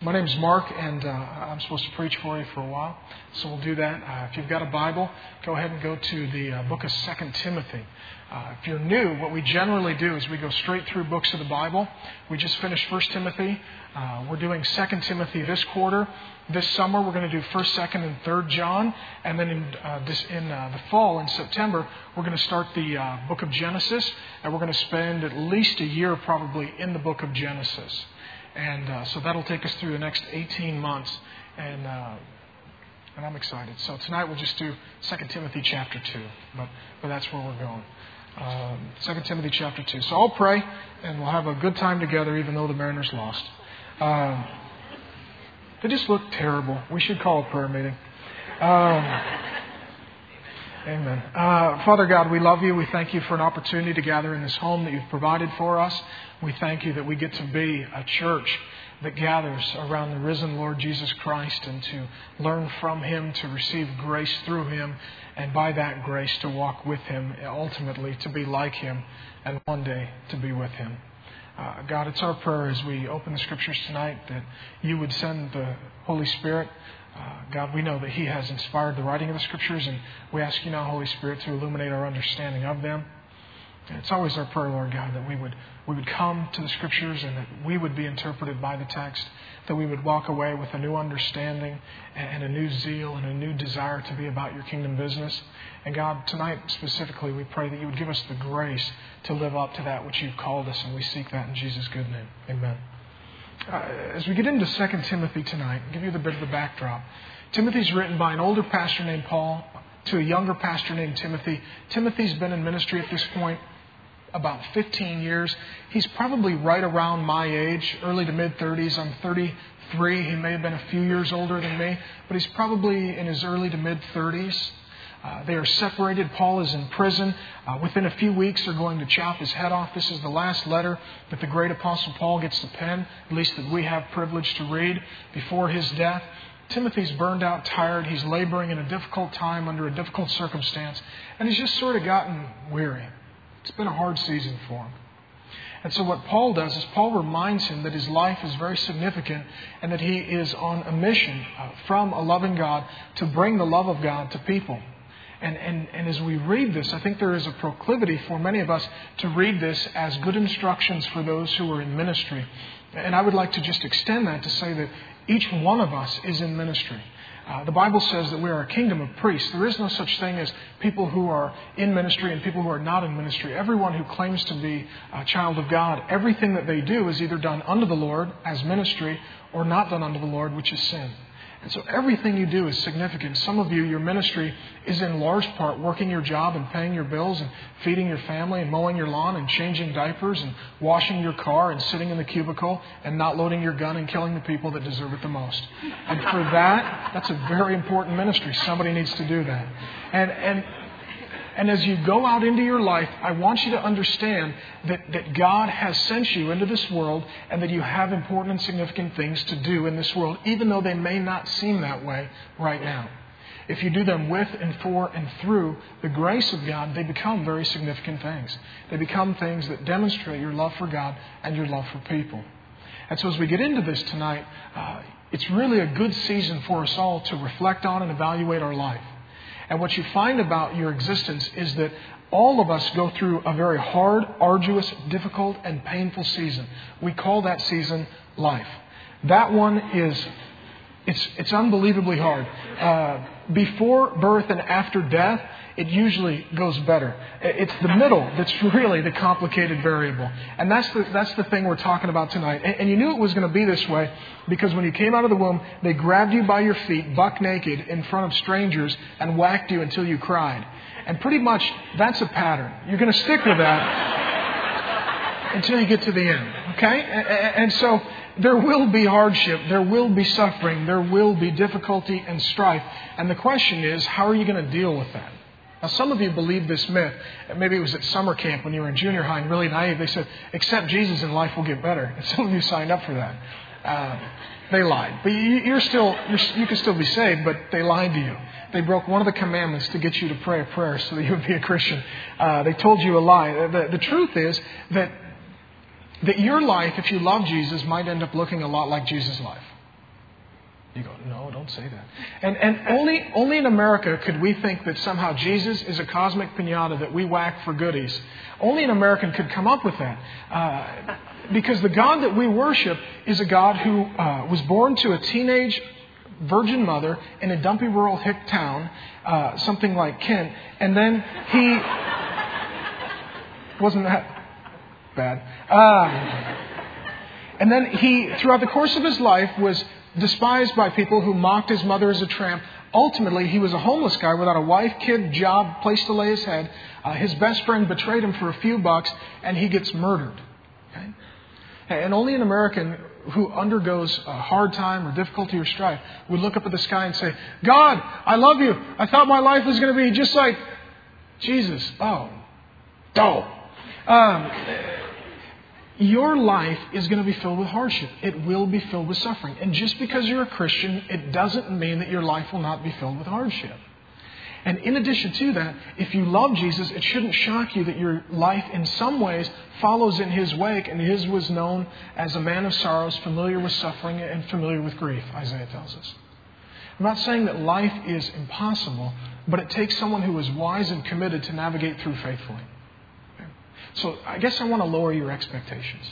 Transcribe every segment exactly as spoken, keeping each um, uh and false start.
My name's Mark, and uh, I'm supposed to preach for you for a while, so we'll do that. Uh, if you've got a Bible, go ahead and go to the uh, book of Second Timothy. Uh, if you're new, what we generally do is we go straight through books of the Bible. We just finished First Timothy. Uh, we're doing Second Timothy this quarter. This summer, we're going to do First, Second, and Third John, and then in, uh, this, in uh, the fall, in September, we're going to start the uh, book of Genesis, and we're going to spend at least a year probably in the book of Genesis. And uh, so that'll take us through the next eighteen months, and uh, and I'm excited. So tonight we'll just do Second Timothy chapter two, but but that's where we're going. Um, Second Timothy chapter two. So I'll pray, and we'll have a good time together, even though the Mariners lost. Um, they just look terrible. We should call a prayer meeting. Um, Amen. Uh, Father God, we love you. We thank you for an opportunity to gather in this home that you've provided for us. We thank you that we get to be a church that gathers around the risen Lord Jesus Christ and to learn from Him, to receive grace through Him, and by that grace to walk with Him, ultimately to be like Him, and one day to be with Him. Uh, God, it's our prayer as we open the Scriptures tonight that you would send the Holy Spirit. Uh, God, we know that He has inspired the writing of the Scriptures, and we ask you now, Holy Spirit, to illuminate our understanding of them. And it's always our prayer, Lord God, that we would we would come to the Scriptures and that we would be interpreted by the text, that we would walk away with a new understanding and a new zeal and a new desire to be about your kingdom business. And God, tonight specifically, we pray that you would give us the grace to live up to that which you've called us, and we seek that in Jesus' good name. Amen. Uh, as we get into Second Timothy tonight, I'll give you the bit of the backdrop. Timothy's written by an older pastor named Paul to a younger pastor named Timothy. Timothy's been in ministry at this point about fifteen years. He's probably right around my age, early to mid-thirties. I'm thirty-three. He may have been a few years older than me, but he's probably in his early to mid-thirties. Uh, they are separated. Paul is in prison. Uh, within a few weeks, they're going to chop his head off. This is the last letter that the great Apostle Paul gets to pen, at least that we have privilege to read, before his death. Timothy's burned out, tired. He's laboring in a difficult time under a difficult circumstance, and he's just sort of gotten weary. It's been a hard season for him. And so what Paul does is Paul reminds him that his life is very significant and that he is on a mission uh, from a loving God to bring the love of God to people. And, and, and as we read this, I think there is a proclivity for many of us to read this as good instructions for those who are in ministry. And I would like to just extend that to say that each one of us is in ministry. Uh, the Bible says that we are a kingdom of priests. There is no such thing as people who are in ministry and people who are not in ministry. Everyone who claims to be a child of God, everything that they do is either done unto the Lord as ministry or not done unto the Lord, which is sin. And so everything you do is significant. Some of you, your ministry is in large part working your job and paying your bills and feeding your family and mowing your lawn and changing diapers and washing your car and sitting in the cubicle and not loading your gun and killing the people that deserve it the most. And for that, that's a very important ministry. Somebody needs to do that. And and And as you go out into your life, I want you to understand that, that God has sent you into this world and that you have important and significant things to do in this world, even though they may not seem that way right now. If you do them with and for and through the grace of God, they become very significant things. They become things that demonstrate your love for God and your love for people. And so as we get into this tonight, uh, it's really a good season for us all to reflect on and evaluate our life. And what you find about your existence is that all of us go through a very hard, arduous, difficult, and painful season. We call that season life. That one is, it's it's unbelievably hard. Uh, before birth and after death, it usually goes better. It's the middle that's really the complicated variable. And that's the, that's the thing we're talking about tonight. And, and you knew it was going to be this way because when you came out of the womb, they grabbed you by your feet, buck naked, in front of strangers and whacked you until you cried. And pretty much that's a pattern. You're going to stick with that until you get to the end. Okay? And, and so there will be hardship, there will be suffering, there will be difficulty and strife. And the question is, how are you going to deal with that? Now, some of you believe this myth. Maybe it was at summer camp when you were in junior high and really naive. They said, accept Jesus and life will get better. And some of you signed up for that. Uh, they lied. But you're still, you're, you can still be saved, but they lied to you. They broke one of the commandments to get you to pray a prayer so that you would be a Christian. Uh, they told you a lie. The, the truth is that, that your life, if you love Jesus, might end up looking a lot like Jesus' life. You go, no, don't say that. And and only only in America could we think that somehow Jesus is a cosmic piñata that we whack for goodies. Only an American could come up with that. Uh, because the God that we worship is a God who uh, was born to a teenage virgin mother in a dumpy rural hick town, uh, something like Kent, and then he wasn't that bad. Um, and then he, throughout the course of his life, was despised by people who mocked his mother as a tramp. Ultimately, he was a homeless guy without a wife, kid, job, place to lay his head. Uh, his best friend betrayed him for a few bucks, and he gets murdered. Okay? And only an American who undergoes a hard time or difficulty or strife would look up at the sky and say, God, I love you. I thought my life was going to be just like Jesus. Oh, no. Um, your life is going to be filled with hardship. It will be filled with suffering. And just because you're a Christian, it doesn't mean that your life will not be filled with hardship. And in addition to that, if you love Jesus, it shouldn't shock you that your life in some ways follows in His wake. And His was known as a man of sorrows, familiar with suffering and familiar with grief, Isaiah tells us. I'm not saying that life is impossible, but it takes someone who is wise and committed to navigate through faithfully. So I guess I want to lower your expectations.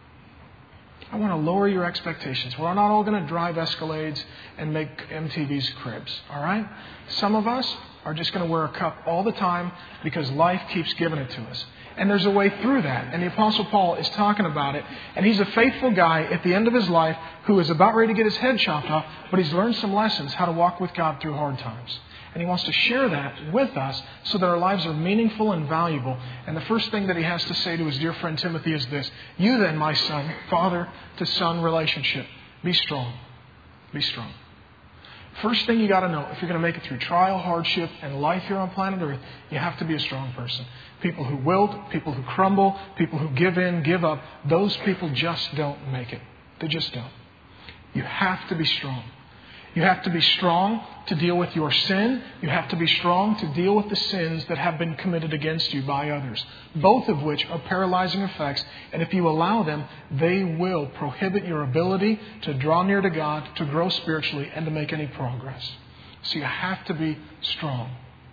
I want to lower your expectations. We're not all going to drive Escalades and make M T V's cribs, all right? Some of us are just going to wear a cup all the time because life keeps giving it to us. And there's a way through that. And the Apostle Paul is talking about it. And he's a faithful guy at the end of his life who is about ready to get his head chopped off, but he's learned some lessons how to walk with God through hard times. And he wants to share that with us so that our lives are meaningful and valuable. And the first thing that he has to say to his dear friend Timothy is this: you then, my son, father to son relationship, be strong. Be strong. First thing you got to know, if you're going to make it through trial, hardship, and life here on planet Earth, you have to be a strong person. People who wilt, people who crumble, people who give in, give up, those people just don't make it. They just don't. You have to be strong. You have to be strong to deal with your sin. You have to be strong to deal with the sins that have been committed against you by others, both of which are paralyzing effects. And if you allow them, they will prohibit your ability to draw near to God, to grow spiritually, and to make any progress. So you have to be strong.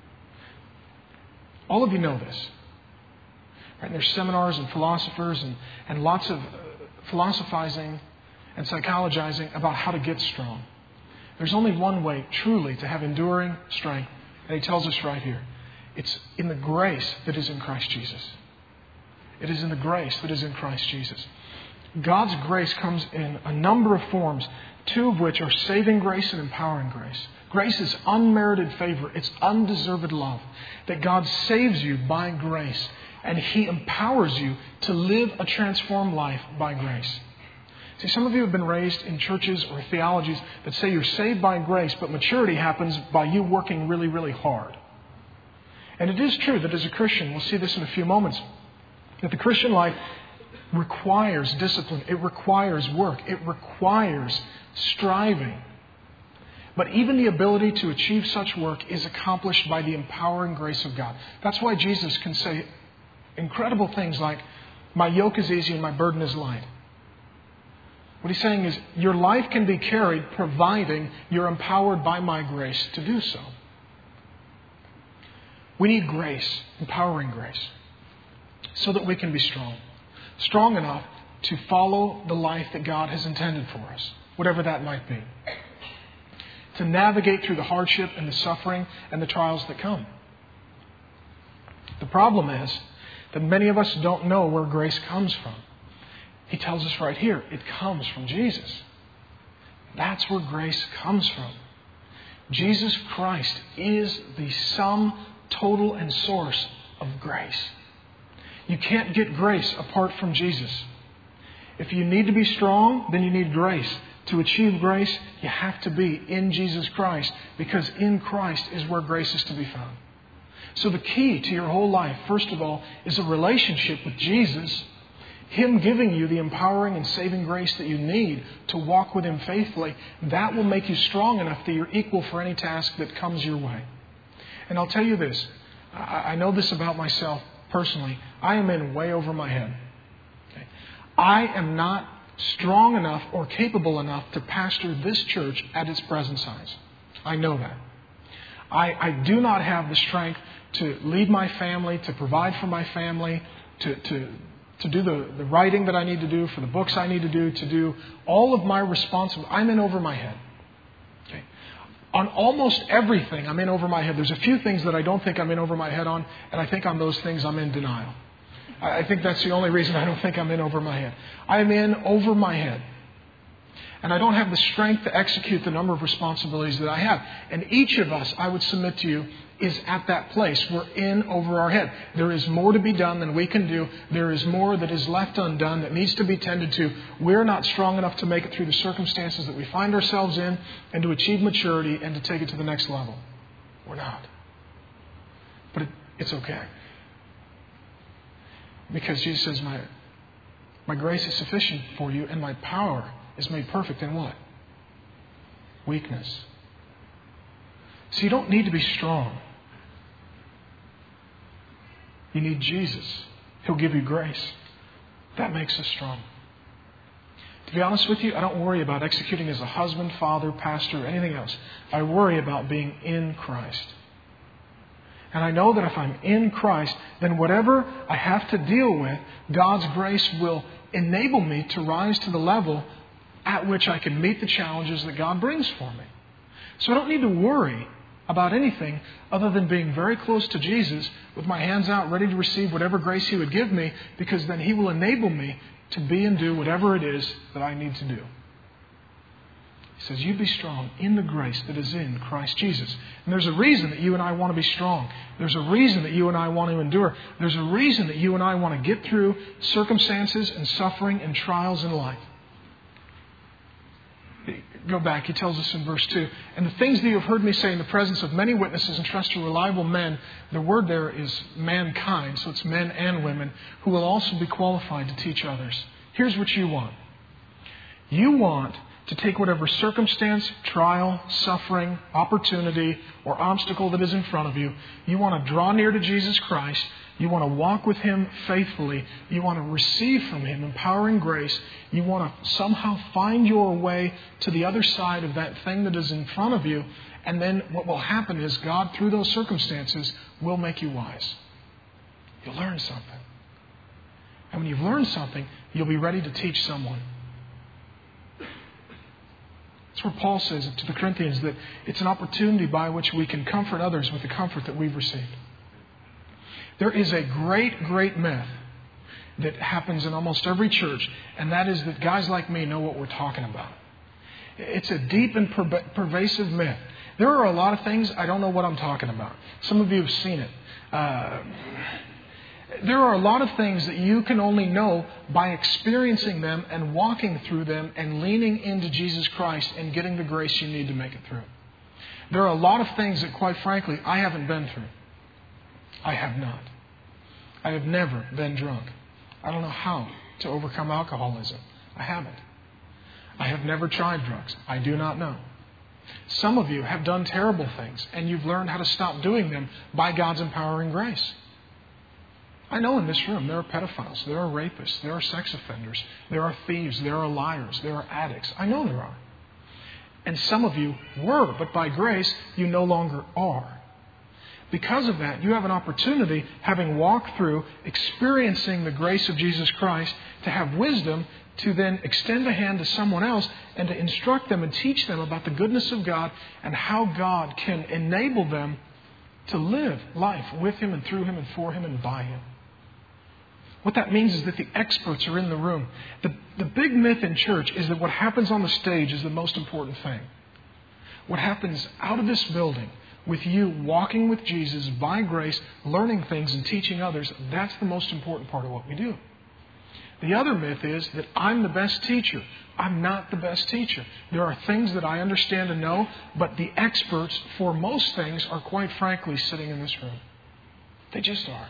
All of you know this. Right? There's seminars and philosophers and, and lots of philosophizing and psychologizing about how to get strong. There's only one way, truly, to have enduring strength. And he tells us right here. It's in the grace that is in Christ Jesus. It is in the grace that is in Christ Jesus. God's grace comes in a number of forms, two of which are saving grace and empowering grace. Grace is unmerited favor. It's undeserved love. That God saves you by grace. And He empowers you to live a transformed life by grace. See, some of you have been raised in churches or theologies that say you're saved by grace, but maturity happens by you working really, really hard. And it is true that as a Christian, we'll see this in a few moments, that the Christian life requires discipline. It requires work. It requires striving. But even the ability to achieve such work is accomplished by the empowering grace of God. That's why Jesus can say incredible things like, my yoke is easy and my burden is light. What he's saying is, your life can be carried providing you're empowered by my grace to do so. We need grace, empowering grace, so that we can be strong. Strong enough to follow the life that God has intended for us, whatever that might be. To navigate through the hardship and the suffering and the trials that come. The problem is that many of us don't know where grace comes from. He tells us right here, it comes from Jesus. That's where grace comes from. Jesus Christ is the sum, total, and source of grace. You can't get grace apart from Jesus. If you need to be strong, then you need grace. To achieve grace, you have to be in Jesus Christ, because in Christ is where grace is to be found. So the key to your whole life, first of all, is a relationship with Jesus. Him giving you the empowering and saving grace that you need to walk with Him faithfully. That will make you strong enough that you're equal for any task that comes your way. And I'll tell you this. I know this about myself personally. I am in way over my head. Okay? I am not strong enough or capable enough to pastor this church at its present size. I know that. I, I do not have the strength to lead my family, to provide for my family, to, to, to do the, the writing that I need to do, for the books I need to do, to do all of my responsibilities. I'm in over my head. Okay. On almost everything, I'm in over my head. There's a few things that I don't think I'm in over my head on, and I think on those things I'm in denial. I think that's the only reason I don't think I'm in over my head. I am in over my head. And I don't have the strength to execute the number of responsibilities that I have. And each of us, I would submit to you, is at that place. We're in over our head. There is more to be done than we can do. There is more that is left undone that needs to be tended to. We're not strong enough to make it through the circumstances that we find ourselves in and to achieve maturity and to take it to the next level. We're not. But it, it's okay. Because Jesus says, my, my grace is sufficient for you and my power is made perfect in what? Weakness. So you don't need to be strong. You need Jesus. He'll give you grace. That makes us strong. To be honest with you, I don't worry about executing as a husband, father, pastor, or anything else. I worry about being in Christ. And I know that if I'm in Christ, then whatever I have to deal with, God's grace will enable me to rise to the level at which I can meet the challenges that God brings for me. So I don't need to worry about anything other than being very close to Jesus with my hands out, ready to receive whatever grace He would give me, because then He will enable me to be and do whatever it is that I need to do. He says, you be strong in the grace that is in Christ Jesus. And there's a reason that you and I want to be strong. There's a reason that you and I want to endure. There's a reason that you and I want to get through circumstances and suffering and trials in life. Go back, he tells us in verse two, and the things that you have heard me say in the presence of many witnesses and trust to reliable men, the word there is mankind, so it's men and women, who will also be qualified to teach others. Here's what you want. You want to take whatever circumstance, trial, suffering, opportunity, or obstacle that is in front of you. You want to draw near to Jesus Christ. You want to walk with Him faithfully. You want to receive from Him empowering grace. You want to somehow find your way to the other side of that thing that is in front of you. And then what will happen is God, through those circumstances, will make you wise. You'll learn something. And when you've learned something, you'll be ready to teach someone. That's where Paul says to the Corinthians that it's an opportunity by which we can comfort others with the comfort that we've received. There is a great, great myth that happens in almost every church, and that is that guys like me know what we're talking about. It's a deep and per- pervasive myth. There are a lot of things I don't know what I'm talking about. Some of you have seen it. Uh, there are a lot of things that you can only know by experiencing them and walking through them and leaning into Jesus Christ and getting the grace you need to make it through. There are a lot of things that, quite frankly, I haven't been through. I have not. I have never been drunk. I don't know how to overcome alcoholism. I haven't. I have never tried drugs. I do not know. Some of you have done terrible things, and you've learned how to stop doing them by God's empowering grace. I know in this room there are pedophiles, there are rapists, there are sex offenders, there are thieves, there are liars, there are addicts. I know there are. And some of you were, but by grace you no longer are. Because of that, you have an opportunity, having walked through, experiencing the grace of Jesus Christ, to have wisdom to then extend a hand to someone else and to instruct them and teach them about the goodness of God and how God can enable them to live life with Him and through Him and for Him and by Him. What that means is that the experts are in the room. The, the big myth in church is that what happens on the stage is the most important thing. What happens out of this building with you walking with Jesus by grace, learning things and teaching others, that's the most important part of what we do. The other myth is that I'm the best teacher. I'm not the best teacher. There are things that I understand and know, but the experts for most things are, quite frankly, sitting in this room. They just are.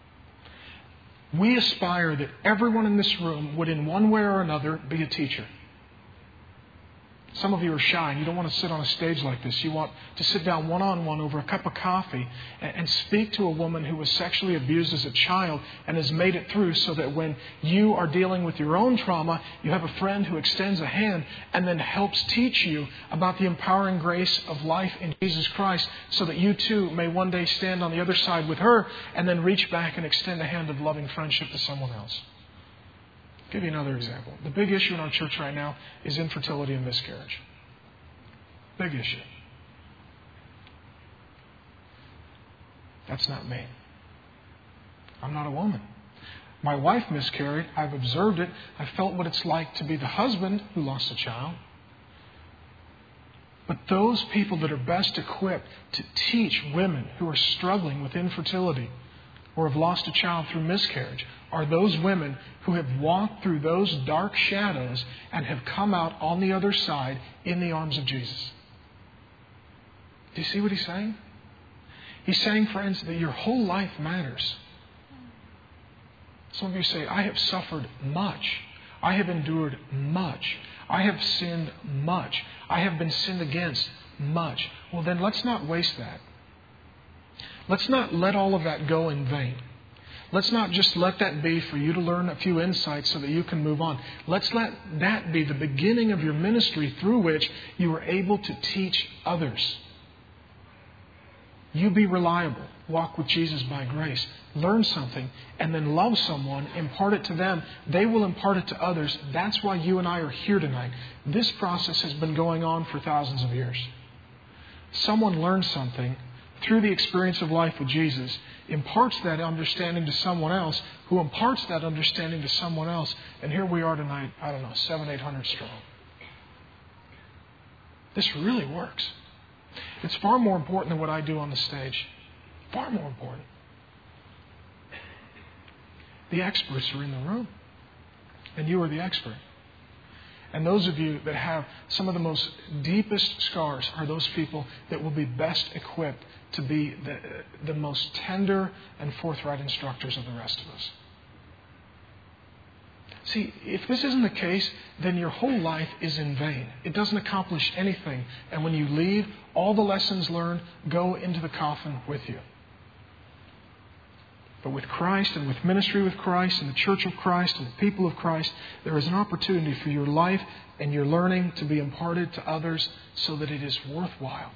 We aspire that everyone in this room would in one way or another be a teacher. Some of you are shy and you don't want to sit on a stage like this. You want to sit down one-on-one over a cup of coffee and, and speak to a woman who was sexually abused as a child and has made it through, so that when you are dealing with your own trauma, you have a friend who extends a hand and then helps teach you about the empowering grace of life in Jesus Christ, so that you too may one day stand on the other side with her and then reach back and extend a hand of loving friendship to someone else. I'll give you another example. The big issue in our church right now is infertility and miscarriage. Big issue. That's not me. I'm not a woman. My wife miscarried. I've observed it. I felt what it's like to be the husband who lost a child. But those people that are best equipped to teach women who are struggling with infertility or have lost a child through miscarriage are those women who have walked through those dark shadows and have come out on the other side in the arms of Jesus. Do you see what he's saying? He's saying, friends, that your whole life matters. Some of you say, I have suffered much. I have endured much. I have sinned much. I have been sinned against much. Well, then let's not waste that. Let's not let all of that go in vain. Let's not just let that be for you to learn a few insights so that you can move on. Let's let that be the beginning of your ministry through which you are able to teach others. You be reliable. Walk with Jesus by grace. Learn something and then love someone. Impart it to them. They will impart it to others. That's why you and I are here tonight. This process has been going on for thousands of years. Someone learns something through the experience of life with Jesus, imparts that understanding to someone else, who imparts that understanding to someone else. And here we are tonight, I don't know, seven, eight hundred strong. This really works. It's far more important than what I do on the stage. Far more important. The experts are in the room. And you are the expert. And those of you that have some of the most deepest scars are those people that will be best equipped to be the, the most tender and forthright instructors of the rest of us. See, if this isn't the case, then your whole life is in vain. It doesn't accomplish anything. And when you leave, all the lessons learned go into the coffin with you. But with Christ and with ministry with Christ and the church of Christ and the people of Christ, there is an opportunity for your life and your learning to be imparted to others so that it is worthwhile.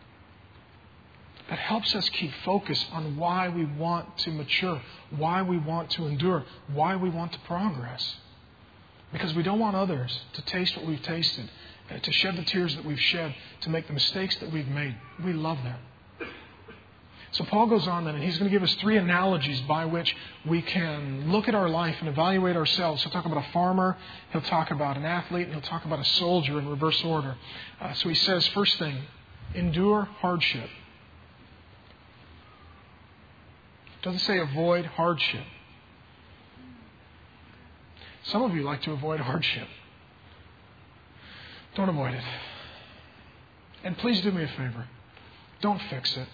That helps us keep focus on why we want to mature, why we want to endure, why we want to progress. Because we don't want others to taste what we've tasted, to shed the tears that we've shed, to make the mistakes that we've made. We love them. So Paul goes on then, and he's going to give us three analogies by which we can look at our life and evaluate ourselves. He'll talk about a farmer, he'll talk about an athlete, and he'll talk about a soldier in reverse order. Uh, so he says, first thing, endure hardship. It doesn't say avoid hardship. Some of you like to avoid hardship. Don't avoid it. And please do me a favor. Don't fix it.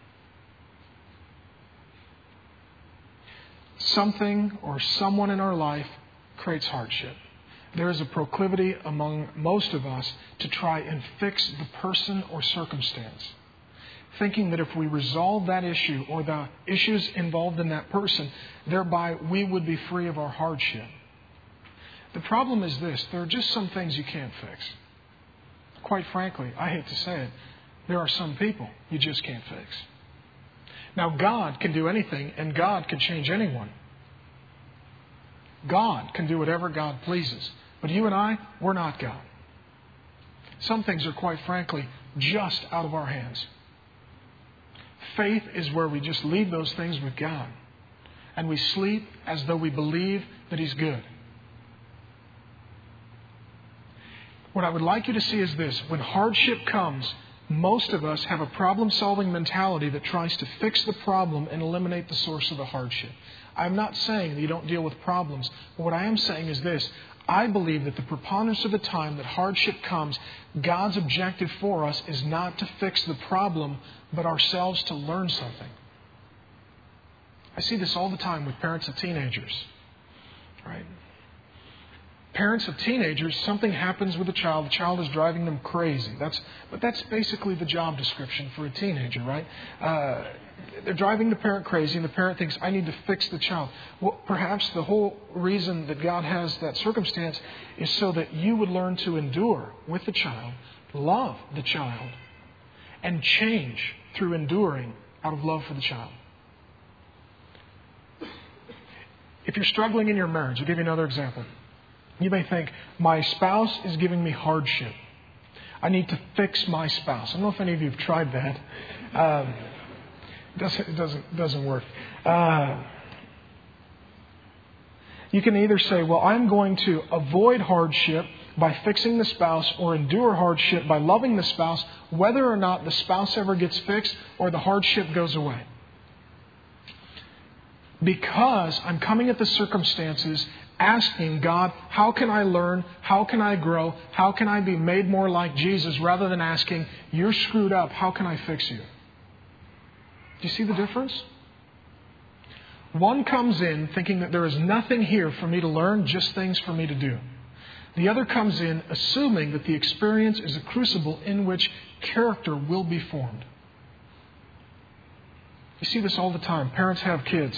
Something or someone in our life creates hardship. There is a proclivity among most of us to try and fix the person or circumstance, thinking that if we resolve that issue or the issues involved in that person, thereby we would be free of our hardship. The problem is this: there are just some things you can't fix. Quite frankly, I hate to say it, there are some people you just can't fix. Now, God can do anything, and God can change anyone. God can do whatever God pleases. But you and I, we're not God. Some things are, quite frankly, just out of our hands. Faith is where we just leave those things with God. And we sleep as though we believe that He's good. What I would like you to see is this: when hardship comes, most of us have a problem-solving mentality that tries to fix the problem and eliminate the source of the hardship. I'm not saying that you don't deal with problems, but what I am saying is this: I believe that the preponderance of the time that hardship comes, God's objective for us is not to fix the problem, but ourselves to learn something. I see this all the time with parents of teenagers. Right? Parents of teenagers, something happens with the child. The child is driving them crazy. That's, but that's basically the job description for a teenager, right? Uh, they're driving the parent crazy, and the parent thinks, I need to fix the child. Well, perhaps the whole reason that God has that circumstance is so that you would learn to endure with the child, love the child, and change through enduring out of love for the child. If you're struggling in your marriage, I'll give you another example. You may think, my spouse is giving me hardship. I need to fix my spouse. I don't know if any of you have tried that. Um, it doesn't, it doesn't, doesn't work. Uh, you can either say, well, I'm going to avoid hardship by fixing the spouse, or endure hardship by loving the spouse, whether or not the spouse ever gets fixed or the hardship goes away. Because I'm coming at the circumstances asking God, how can I learn? How can I grow? How can I be made more like Jesus? Rather than asking, you're screwed up. How can I fix you? Do you see the difference? One comes in thinking that there is nothing here for me to learn, just things for me to do. The other comes in assuming that the experience is a crucible in which character will be formed. You see this all the time. Parents have kids.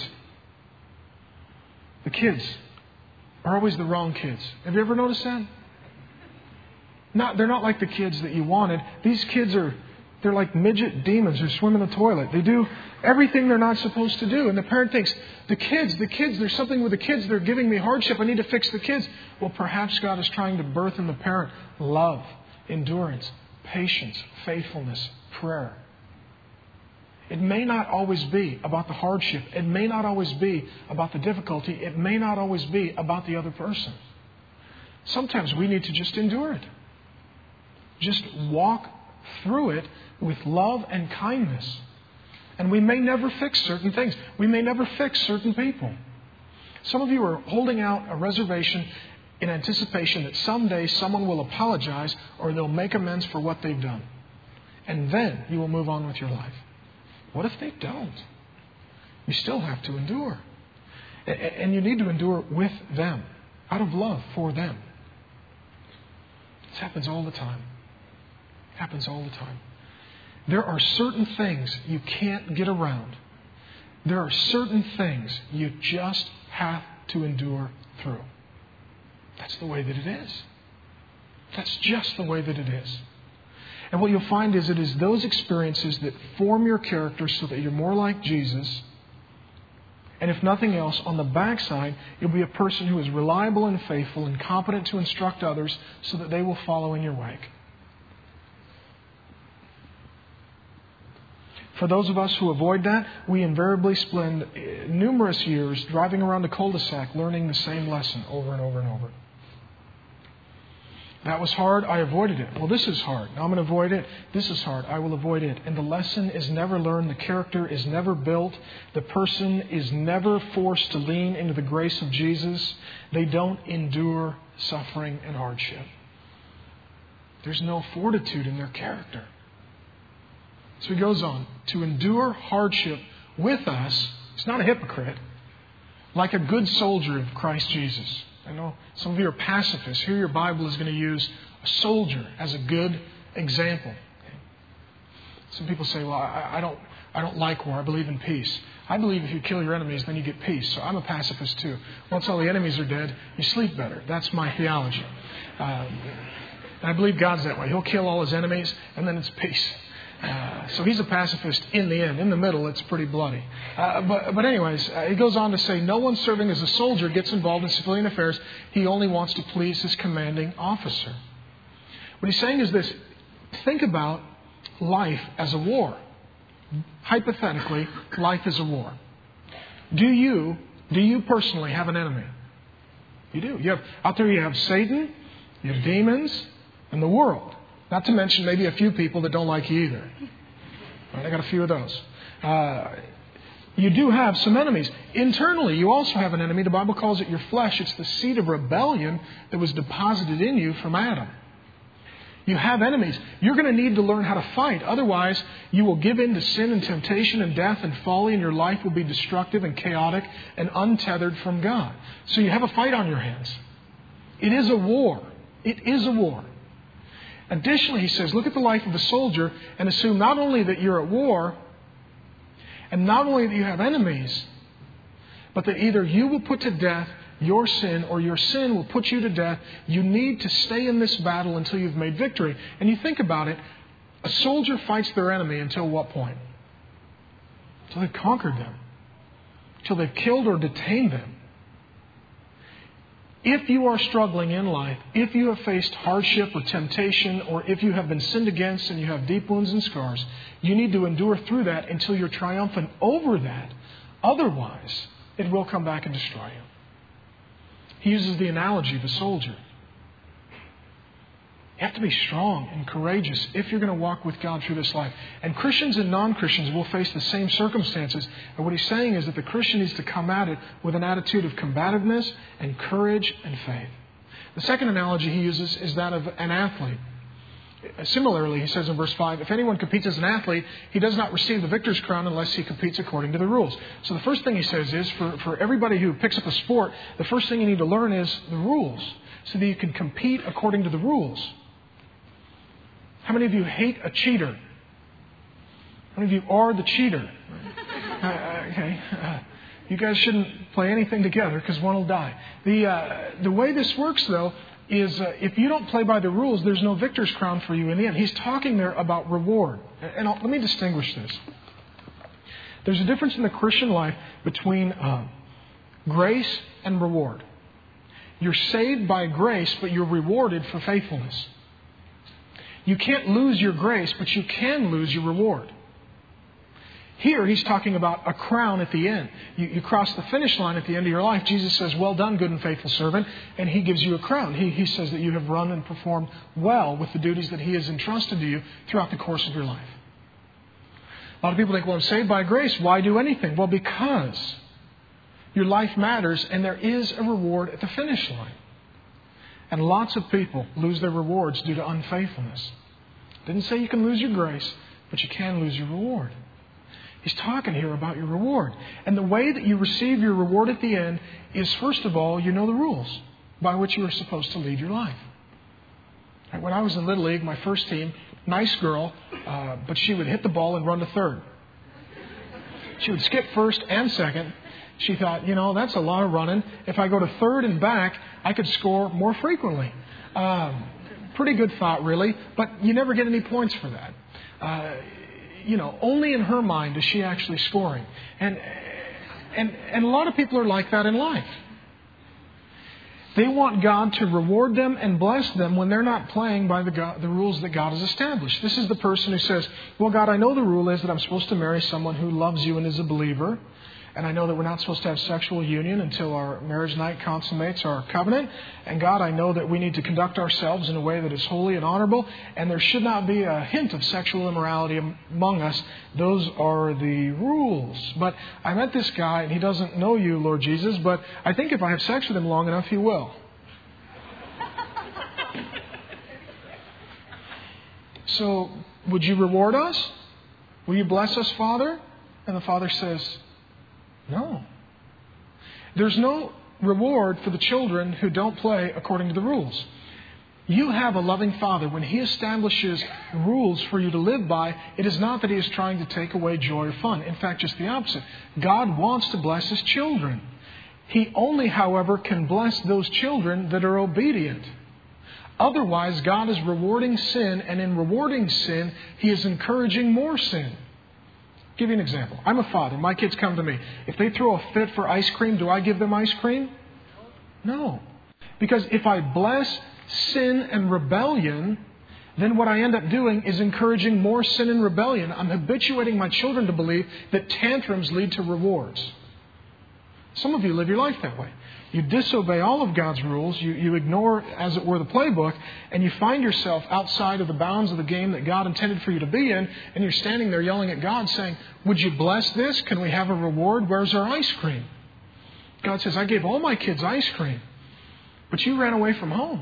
The kids are always the wrong kids. Have you ever noticed that? Not, they're not like the kids that you wanted. These kids are, they're like midget demons who swim in the toilet. They do everything they're not supposed to do. And the parent thinks, the kids, the kids, there's something with the kids. They're giving me hardship. I need to fix the kids. Well, perhaps God is trying to birth in the parent love, endurance, patience, faithfulness, prayer. It may not always be about the hardship. It may not always be about the difficulty. It may not always be about the other person. Sometimes we need to just endure it. Just walk through it with love and kindness. And we may never fix certain things. We may never fix certain people. Some of you are holding out a reservation in anticipation that someday someone will apologize or they'll make amends for what they've done. And then you will move on with your life. What if they don't? You still have to endure. And you need to endure with them, out of love for them. This happens all the time. It happens all the time. There are certain things you can't get around. There are certain things you just have to endure through. That's the way that it is. That's just the way that it is. And what you'll find is it is those experiences that form your character so that you're more like Jesus. And if nothing else, on the backside, you'll be a person who is reliable and faithful and competent to instruct others so that they will follow in your wake. For those of us who avoid that, we invariably spend numerous years driving around a cul-de-sac learning the same lesson over and over and over. That was hard, I avoided it. Well, this is hard. Now I'm going to avoid it. This is hard, I will avoid it. And the lesson is never learned. The character is never built. The person is never forced to lean into the grace of Jesus. They don't endure suffering and hardship. There's no fortitude in their character. So he goes on. To endure hardship with us, he's not a hypocrite, like a good soldier of Christ Jesus. I know some of you are pacifists. Here your Bible is going to use a soldier as a good example. Some people say, well, I, I don't I don't like war. I believe in peace. I believe if you kill your enemies, then you get peace. So I'm a pacifist too. Once all the enemies are dead, you sleep better. That's my theology. Um, and I believe God's that way. He'll kill all his enemies, and then it's peace. Uh, so he's a pacifist in the end. In the middle, it's pretty bloody. Uh, but, but anyways, uh, he goes on to say, no one serving as a soldier gets involved in civilian affairs. He only wants to please his commanding officer. What he's saying is this. Think about life as a war. Hypothetically, life is a war. Do you, do you personally have an enemy? You do. You have, out there you have Satan, you have demons, and the world. Not to mention maybe a few people that don't like you either. Right, I got a few of those. Uh, you do have some enemies. Internally, you also have an enemy. The Bible calls it your flesh. It's the seed of rebellion that was deposited in you from Adam. You have enemies. You're going to need to learn how to fight. Otherwise, you will give in to sin and temptation and death and folly, and your life will be destructive and chaotic and untethered from God. So you have a fight on your hands. It is a war. It is a war. Additionally, he says, look at the life of a soldier and assume not only that you're at war, and not only that you have enemies, but that either you will put to death your sin or your sin will put you to death. You need to stay in this battle until you've made victory. And you think about it, a soldier fights their enemy until what point? Until they've conquered them. Until they've killed or detained them. If you are struggling in life, if you have faced hardship or temptation, or if you have been sinned against and you have deep wounds and scars, you need to endure through that until you're triumphant over that. Otherwise, it will come back and destroy you. He uses the analogy of a soldier. You have to be strong and courageous if you're going to walk with God through this life. And Christians and non-Christians will face the same circumstances. And what he's saying is that the Christian needs to come at it with an attitude of combativeness and courage and faith. The second analogy he uses is that of an athlete. Similarly, he says in verse five, if anyone competes as an athlete, he does not receive the victor's crown unless he competes according to the rules. So the first thing he says is, for, for everybody who picks up a sport, the first thing you need to learn is the rules, so that you can compete according to the rules. How many of you hate a cheater? How many of you are the cheater? uh, okay, uh, you guys shouldn't play anything together because one will die. The uh, the way this works, though, is uh, if you don't play by the rules, there's no victor's crown for you in the end. He's talking there about reward. And I'll, let me distinguish this. There's a difference in the Christian life between uh, grace and reward. You're saved by grace, but you're rewarded for faithfulness. You can't lose your grace, but you can lose your reward. Here, he's talking about a crown at the end. You, you cross the finish line at the end of your life. Jesus says, well done, good and faithful servant. And he gives you a crown. He, he says that you have run and performed well with the duties that he has entrusted to you throughout the course of your life. A lot of people think, well, I'm saved by grace. Why do anything? Well, because your life matters and there is a reward at the finish line. And lots of people lose their rewards due to unfaithfulness. Didn't say you can lose your grace, but you can lose your reward. He's talking here about your reward. And the way that you receive your reward at the end is, first of all, you know the rules by which you are supposed to lead your life. When I was in Little League, my first team, nice girl, uh, but she would hit the ball and run to third. She would skip first and second. She thought, you know, that's a lot of running. If I go to third and back, I could score more frequently. Um, pretty good thought, really. But you never get any points for that. Uh, you know, only in her mind is she actually scoring. And, and, and a lot of people are like that in life. They want God to reward them and bless them when they're not playing by the, God, the rules that God has established. This is the person who says, well, God, I know the rule is that I'm supposed to marry someone who loves you and is a believer. And I know that we're not supposed to have sexual union until our marriage night consummates our covenant. And God, I know that we need to conduct ourselves in a way that is holy and honorable. And there should not be a hint of sexual immorality among us. Those are the rules. But I met this guy and he doesn't know you, Lord Jesus. But I think if I have sex with him long enough, he will. So, would you reward us? Will you bless us, Father? And the Father says, no. There's no reward for the children who don't play according to the rules. You have a loving Father. When He establishes rules for you to live by, it is not that He is trying to take away joy or fun. In fact, just the opposite. God wants to bless His children. He only, however, can bless those children that are obedient. Otherwise, God is rewarding sin, and in rewarding sin, He is encouraging more sin. I'll give you an example. I'm a father. My kids come to me. If they throw a fit for ice cream, do I give them ice cream? No. Because if I bless sin and rebellion, then what I end up doing is encouraging more sin and rebellion. I'm habituating my children to believe that tantrums lead to rewards. Some of you live your life that way. You disobey all of God's rules. You, you ignore, as it were, the playbook. And you find yourself outside of the bounds of the game that God intended for you to be in. And you're standing there yelling at God saying, would you bless this? Can we have a reward? Where's our ice cream? God says, I gave all my kids ice cream. But you ran away from home.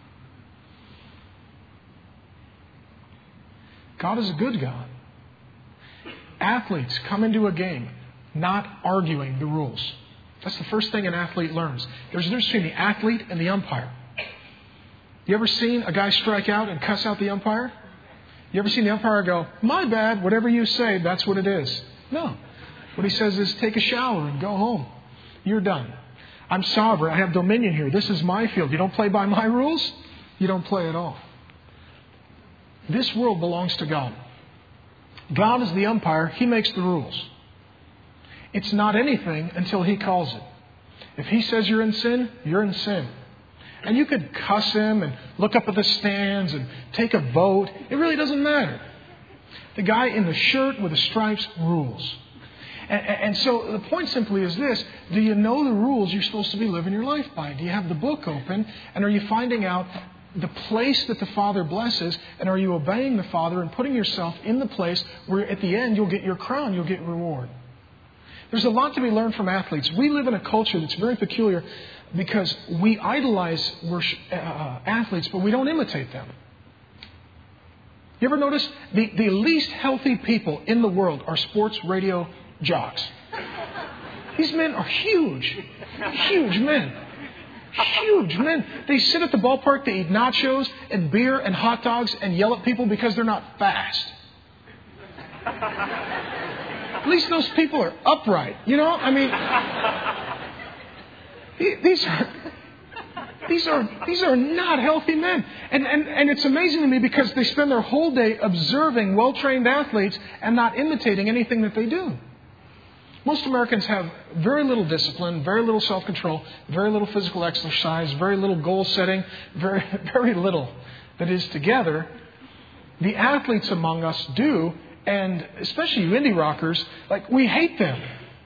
God is a good God. Athletes come into a game not arguing the rules. That's the first thing an athlete learns. There's a difference between the athlete and the umpire. You ever seen a guy strike out and cuss out the umpire? You ever seen the umpire go, my bad, whatever you say, that's what it is? No. What he says is, take a shower and go home. You're done. I'm sovereign. I have dominion here. This is my field. You don't play by my rules, you don't play at all. This world belongs to God. God is the umpire. He makes the rules. It's not anything until He calls it. If He says you're in sin, you're in sin. And you could cuss Him and look up at the stands and take a vote. It really doesn't matter. The guy in the shirt with the stripes rules. And, and so the point simply is this. Do you know the rules you're supposed to be living your life by? Do you have the book open? And are you finding out the place that the Father blesses? And are you obeying the Father and putting yourself in the place where at the end you'll get your crown, you'll get reward? There's a lot to be learned from athletes. We live in a culture that's very peculiar because we idolize worship, uh, athletes, but we don't imitate them. You ever notice the, the least healthy people in the world are sports radio jocks? These men are huge. Huge men. Huge men. They sit at the ballpark, they eat nachos and beer and hot dogs and yell at people because they're not fast. At least those people are upright. You know, I mean, these are these are these are not healthy men. And, and and it's amazing to me because they spend their whole day observing well-trained athletes and not imitating anything that they do. Most Americans have very little discipline, very little self-control, very little physical exercise, very little goal setting, very very little that is together. The athletes among us do. And especially you indie rockers, like, we hate them.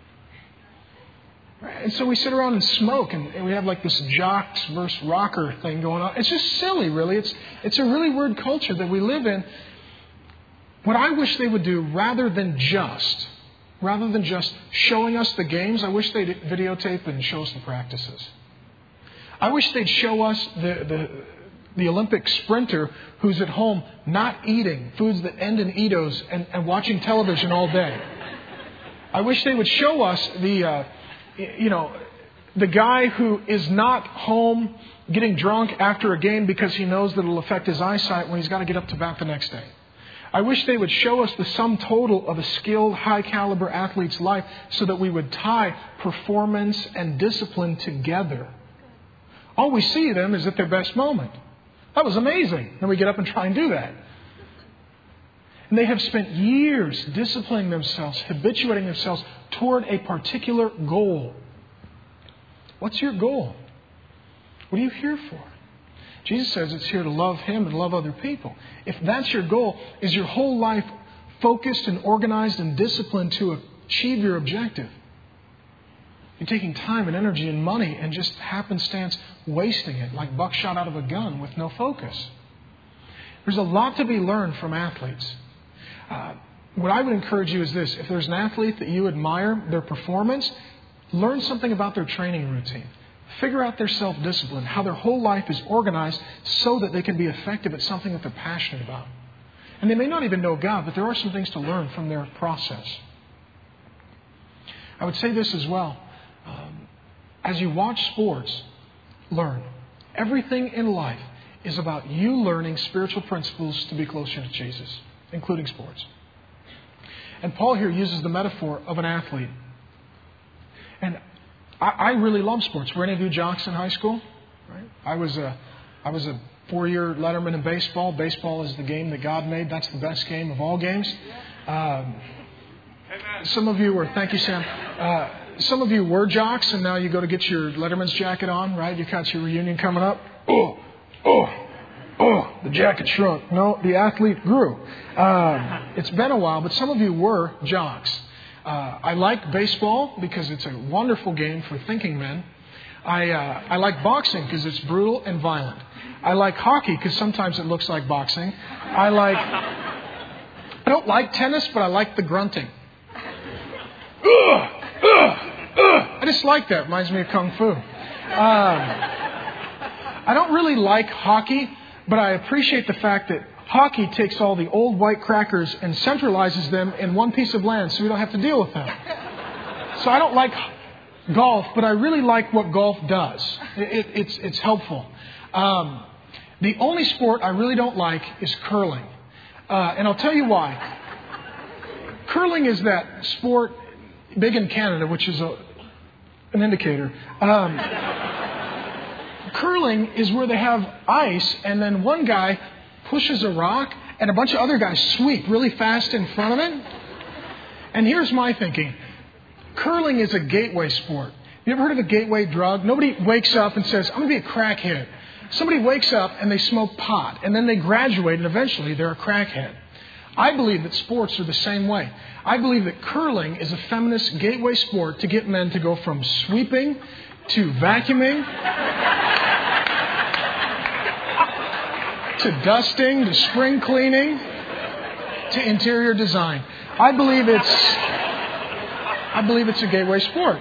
And so we sit around and smoke, and, and we have like this jocks versus rocker thing going on. It's just silly, really. It's it's a really weird culture that we live in. What I wish they would do, rather than just, rather than just showing us the games, I wish they'd videotape and show us the practices. I wish they'd show us the the. the Olympic sprinter who's at home not eating foods that end in Eatos and, and watching television all day. I wish they would show us the, uh, you know, the guy who is not home getting drunk after a game because he knows that it'll affect his eyesight when he's got to get up to bat the next day. I wish they would show us the sum total of a skilled, high-caliber athlete's life so that we would tie performance and discipline together. All we see them is at their best moment. That was amazing. Then we get up and try and do that. And they have spent years disciplining themselves, habituating themselves toward a particular goal. What's your goal? What are you here for? Jesus says it's here to love Him and love other people. If that's your goal, is your whole life focused and organized and disciplined to achieve your objective? You're taking time and energy and money and just happenstance wasting it like buckshot out of a gun with no focus. There's a lot to be learned from athletes. Uh, what I would encourage you is this. If there's an athlete that you admire, their performance, learn something about their training routine. Figure out their self-discipline, how their whole life is organized so that they can be effective at something that they're passionate about. And they may not even know God, but there are some things to learn from their process. I would say this as well. Um, as you watch sports, learn. Everything in life is about you learning spiritual principles to be closer to Jesus, including sports. And Paul here uses the metaphor of an athlete. And I, I really love sports. Were any of you jocks in high school? Right? I was a, I was a four-year letterman in baseball. Baseball is the game that God made. That's the best game of all games. Um, some of you were, thank you, Sam. Uh, Some of you were jocks, and now you go to get your Letterman's jacket on, right? You got your reunion coming up. Oh, oh, oh, the jacket shrunk. No, the athlete grew. Um, it's been a while, but some of you were jocks. Uh, I like baseball because it's a wonderful game for thinking men. I uh, I like boxing because it's brutal and violent. I like hockey because sometimes it looks like boxing. I like. I don't like tennis, but I like the grunting. Ugh, ugh. I just like that. Reminds me of Kung Fu. Um, I don't really like hockey, but I appreciate the fact that hockey takes all the old white crackers and centralizes them in one piece of land so we don't have to deal with them. So I don't like golf, but I really like what golf does. It, it, it's, it's helpful. Um, The only sport I really don't like is curling. Uh, and I'll tell you why. Curling is that sport, big in Canada, which is a, an indicator. Um, curling is where they have ice, and then one guy pushes a rock, and a bunch of other guys sweep really fast in front of it. And here's my thinking. Curling is a gateway sport. You ever heard of a gateway drug? Nobody wakes up and says, I'm going to be a crackhead. Somebody wakes up and they smoke pot, and then they graduate, and eventually they're a crackhead. I believe that sports are the same way. I believe that curling is a feminist gateway sport to get men to go from sweeping to vacuuming to dusting to spring cleaning to interior design. I believe it's I believe it's a gateway sport.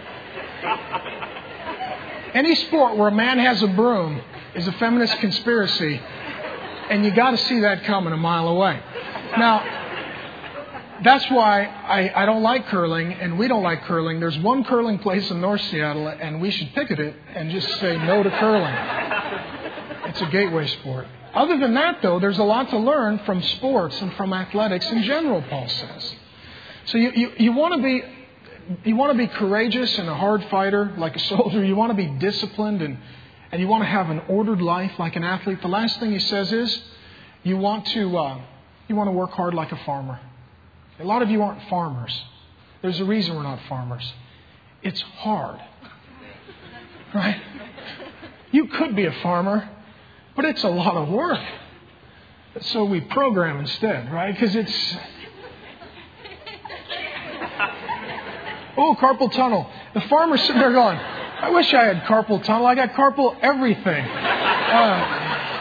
Any sport where a man has a broom is a feminist conspiracy, and you got to see that coming a mile away. Now, that's why I, I don't like curling, and we don't like curling. There's one curling place in North Seattle, and we should picket it and just say no to curling. It's a gateway sport. Other than that, though, there's a lot to learn from sports and from athletics in general, Paul says. So you, you, you want to be you want to be courageous and a hard fighter like a soldier. You want to be disciplined and, and you want to have an ordered life like an athlete. The last thing he says is you want to uh, you want to work hard like a farmer. A lot of you aren't farmers. There's a reason we're not farmers. It's hard. Right? You could be a farmer, but it's a lot of work. So we program instead, right? Because it's... Oh, carpal tunnel. The farmer's sitting there going, I wish I had carpal tunnel. I got carpal everything. Uh,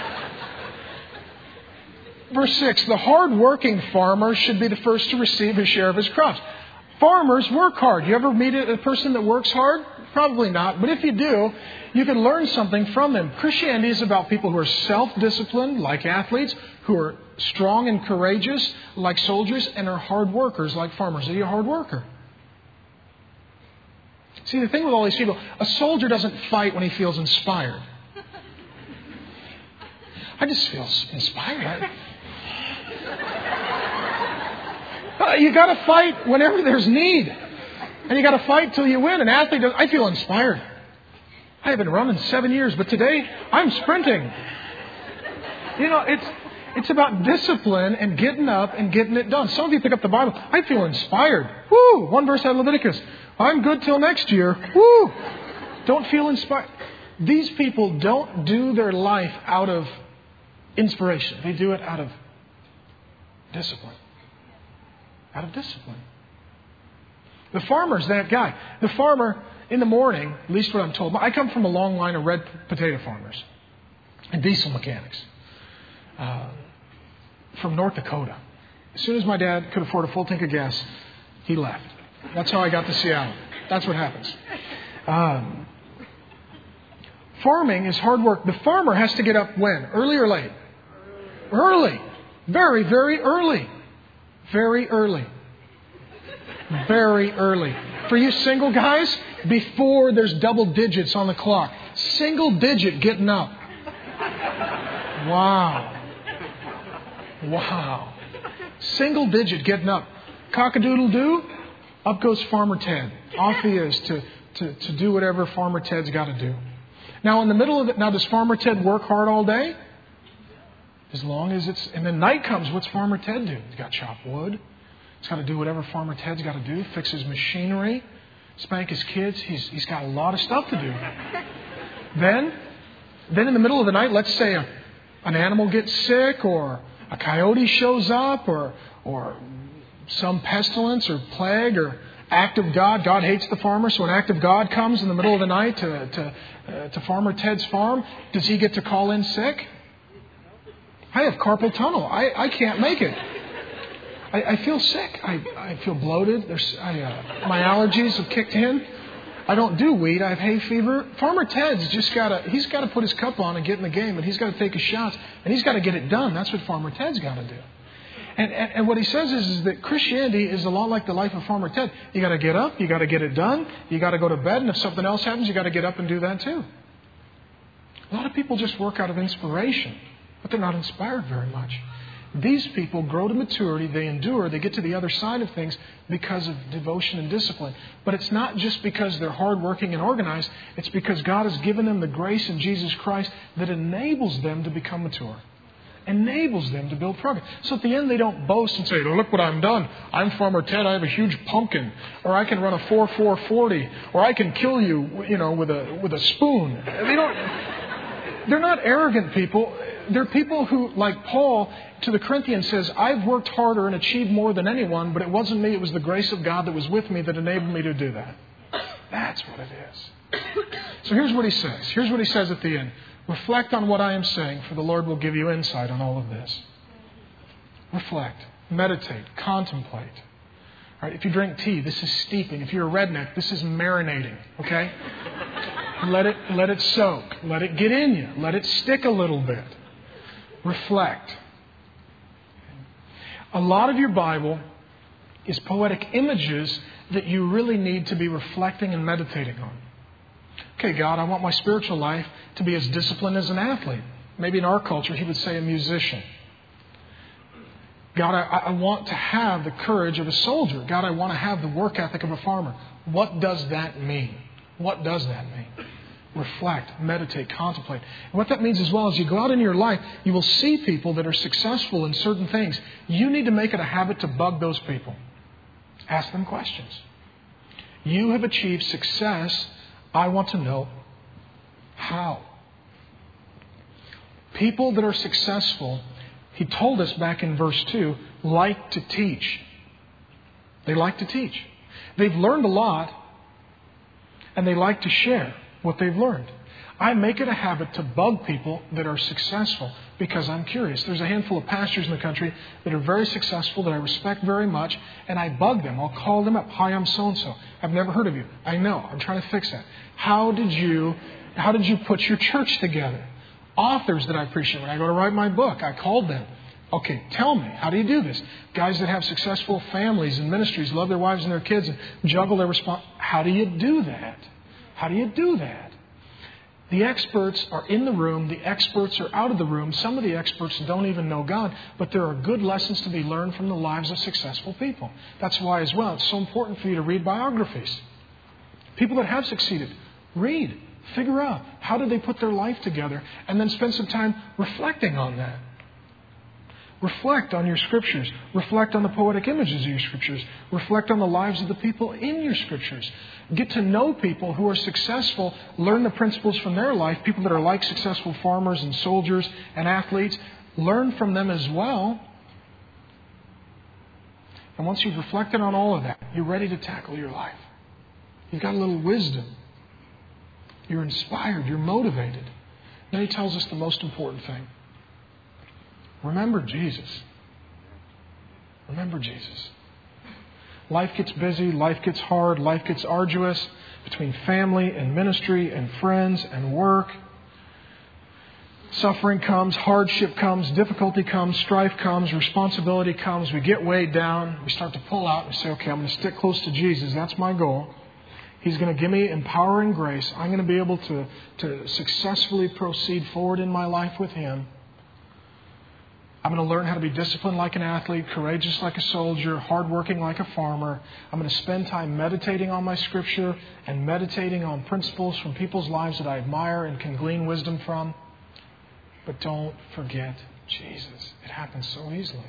verse six, the hard-working farmer should be the first to receive his share of his crops. Farmers work hard. You ever meet a person that works hard? Probably not. But if you do, you can learn something from them. Christianity is about people who are self-disciplined, like athletes, who are strong and courageous, like soldiers, and are hard workers, like farmers. Are you a hard worker? See, the thing with all these people, a soldier doesn't fight when he feels inspired. I just feel inspired. Uh, you got to fight whenever there's need. And you got to fight till you win. An athlete does, I feel inspired. I haven't run in seven years, but today I'm sprinting. You know, it's it's about discipline and getting up and getting it done. Some of you pick up the Bible. I feel inspired. Woo! One verse out of Leviticus. I'm good till next year. Woo! Don't feel inspired. These people don't do their life out of inspiration. They do it out of discipline. Out of discipline. The farmer's that guy. The farmer, in the morning, at least what I'm told, I come from a long line of red potato farmers and diesel mechanics uh, from North Dakota. As soon as my dad could afford a full tank of gas, he left. That's how I got to Seattle. That's what happens. Um, farming is hard work. The farmer has to get up when? Early or late? Early. Very, very early. Very early. Very early. For you single guys, before there's double digits on the clock. Single digit getting up. Wow. Wow. Single digit getting up. Cock-a-doodle-doo, up goes Farmer Ted. Off he is to, to, to do whatever Farmer Ted's got to do. Now, in the middle of it, now does Farmer Ted work hard all day? As long as it's... And then night comes, what's Farmer Ted do? He's got to chop wood. He's got to do whatever Farmer Ted's got to do. Fix his machinery. Spank his kids. He's He's got a lot of stuff to do. Then, then in the middle of the night, let's say a, an animal gets sick, or a coyote shows up, or or some pestilence or plague or act of God. God hates the farmer, so an act of God comes in the middle of the night to to, uh, to Farmer Ted's farm. Does he get to call in sick? I have carpal tunnel. I, I can't make it. I, I feel sick. I, I feel bloated. There's I, uh, my allergies have kicked in. I don't do weed. I have hay fever. Farmer Ted's just got to, he's got to put his cup on and get in the game, and he's got to take his shots, and he's got to get it done. That's what Farmer Ted's got to do. And, and, and what he says is, is that Christianity is a lot like the life of Farmer Ted. You got to get up. You got to get it done. You got to go to bed. And if something else happens, you got to get up and do that too. A lot of people just work out of inspiration. but they're not inspired very much. These people grow to maturity, they endure, they get to the other side of things because of devotion and discipline. But it's not just because they're hardworking and organized, it's because God has given them the grace in Jesus Christ that enables them to become mature. Enables them to build progress. So at the end they don't boast and say, oh, look what I've done. I'm Farmer Ted, I have a huge pumpkin. Or I can run a four four forty. Or I can kill you, you know, with a with a spoon. They don't, they're not arrogant people. They're people who, like Paul to the Corinthians says, I've worked harder and achieved more than anyone, but it wasn't me, it was the grace of God that was with me that enabled me to do that. That's what it is. So here's what he says. Here's what he says at the end. Reflect on what I am saying, for the Lord will give you insight on all of this. Reflect, meditate, contemplate. All right, if you drink tea, this is steeping. If you're a redneck, this is marinating. Okay? Let it, let it soak. Let it get in you. Let it stick a little bit. Reflect. A lot of your Bible is poetic images that you really need to be reflecting and meditating on. Okay, God, I want my spiritual life to be as disciplined as an athlete. Maybe in our culture, he would say a musician. God, I, I want to have the courage of a soldier. God, I want to have the work ethic of a farmer. What does that mean? What does that mean? Reflect, meditate, contemplate. And what that means as well is you go out in your life, you will see people that are successful in certain things. You need to make it a habit to bug those people. Ask them questions. You have achieved success. I want to know how. People that are successful, he told us back in verse two, like to teach. They like to teach. They've learned a lot, and they like to share what they've learned. I make it a habit to bug people that are successful because I'm curious. There's a handful of pastors in the country that are very successful that I respect very much, and I bug them. I'll call them up. Hi, I'm so-and-so. I've never heard of you. I know. I'm trying to fix that. How did you, how did you put your church together? Authors that I appreciate. When I go to write my book, I called them. Okay, tell me, how do you do this? Guys that have successful families and ministries, love their wives and their kids, and juggle their response. How do you do that? How do you do that? The experts are in the room. The experts are out of the room. Some of the experts don't even know God. But there are good lessons to be learned from the lives of successful people. That's why as well, it's so important for you to read biographies. People that have succeeded. Read. Figure out how did they put their life together. And then spend some time reflecting on that. Reflect on your scriptures. Reflect on the poetic images of your scriptures. Reflect on the lives of the people in your scriptures. Get to know people who are successful. Learn the principles from their life. People that are like successful farmers and soldiers and athletes. Learn from them as well. And once you've reflected on all of that, you're ready to tackle your life. You've got a little wisdom. You're inspired. You're motivated. Then he tells us the most important thing. Remember Jesus. Remember Jesus. Life gets busy. Life gets hard. Life gets arduous between family and ministry and friends and work. Suffering comes. Hardship comes. Difficulty comes. Strife comes. Responsibility comes. We get weighed down. We start to pull out and say, okay, I'm going to stick close to Jesus. That's my goal. He's going to give me empowering grace. I'm going to be able to, to successfully proceed forward in my life with Him. I'm going to learn how to be disciplined like an athlete, courageous like a soldier, hardworking like a farmer. I'm going to spend time meditating on my Scripture and meditating on principles from people's lives that I admire and can glean wisdom from. But don't forget Jesus. It happens so easily.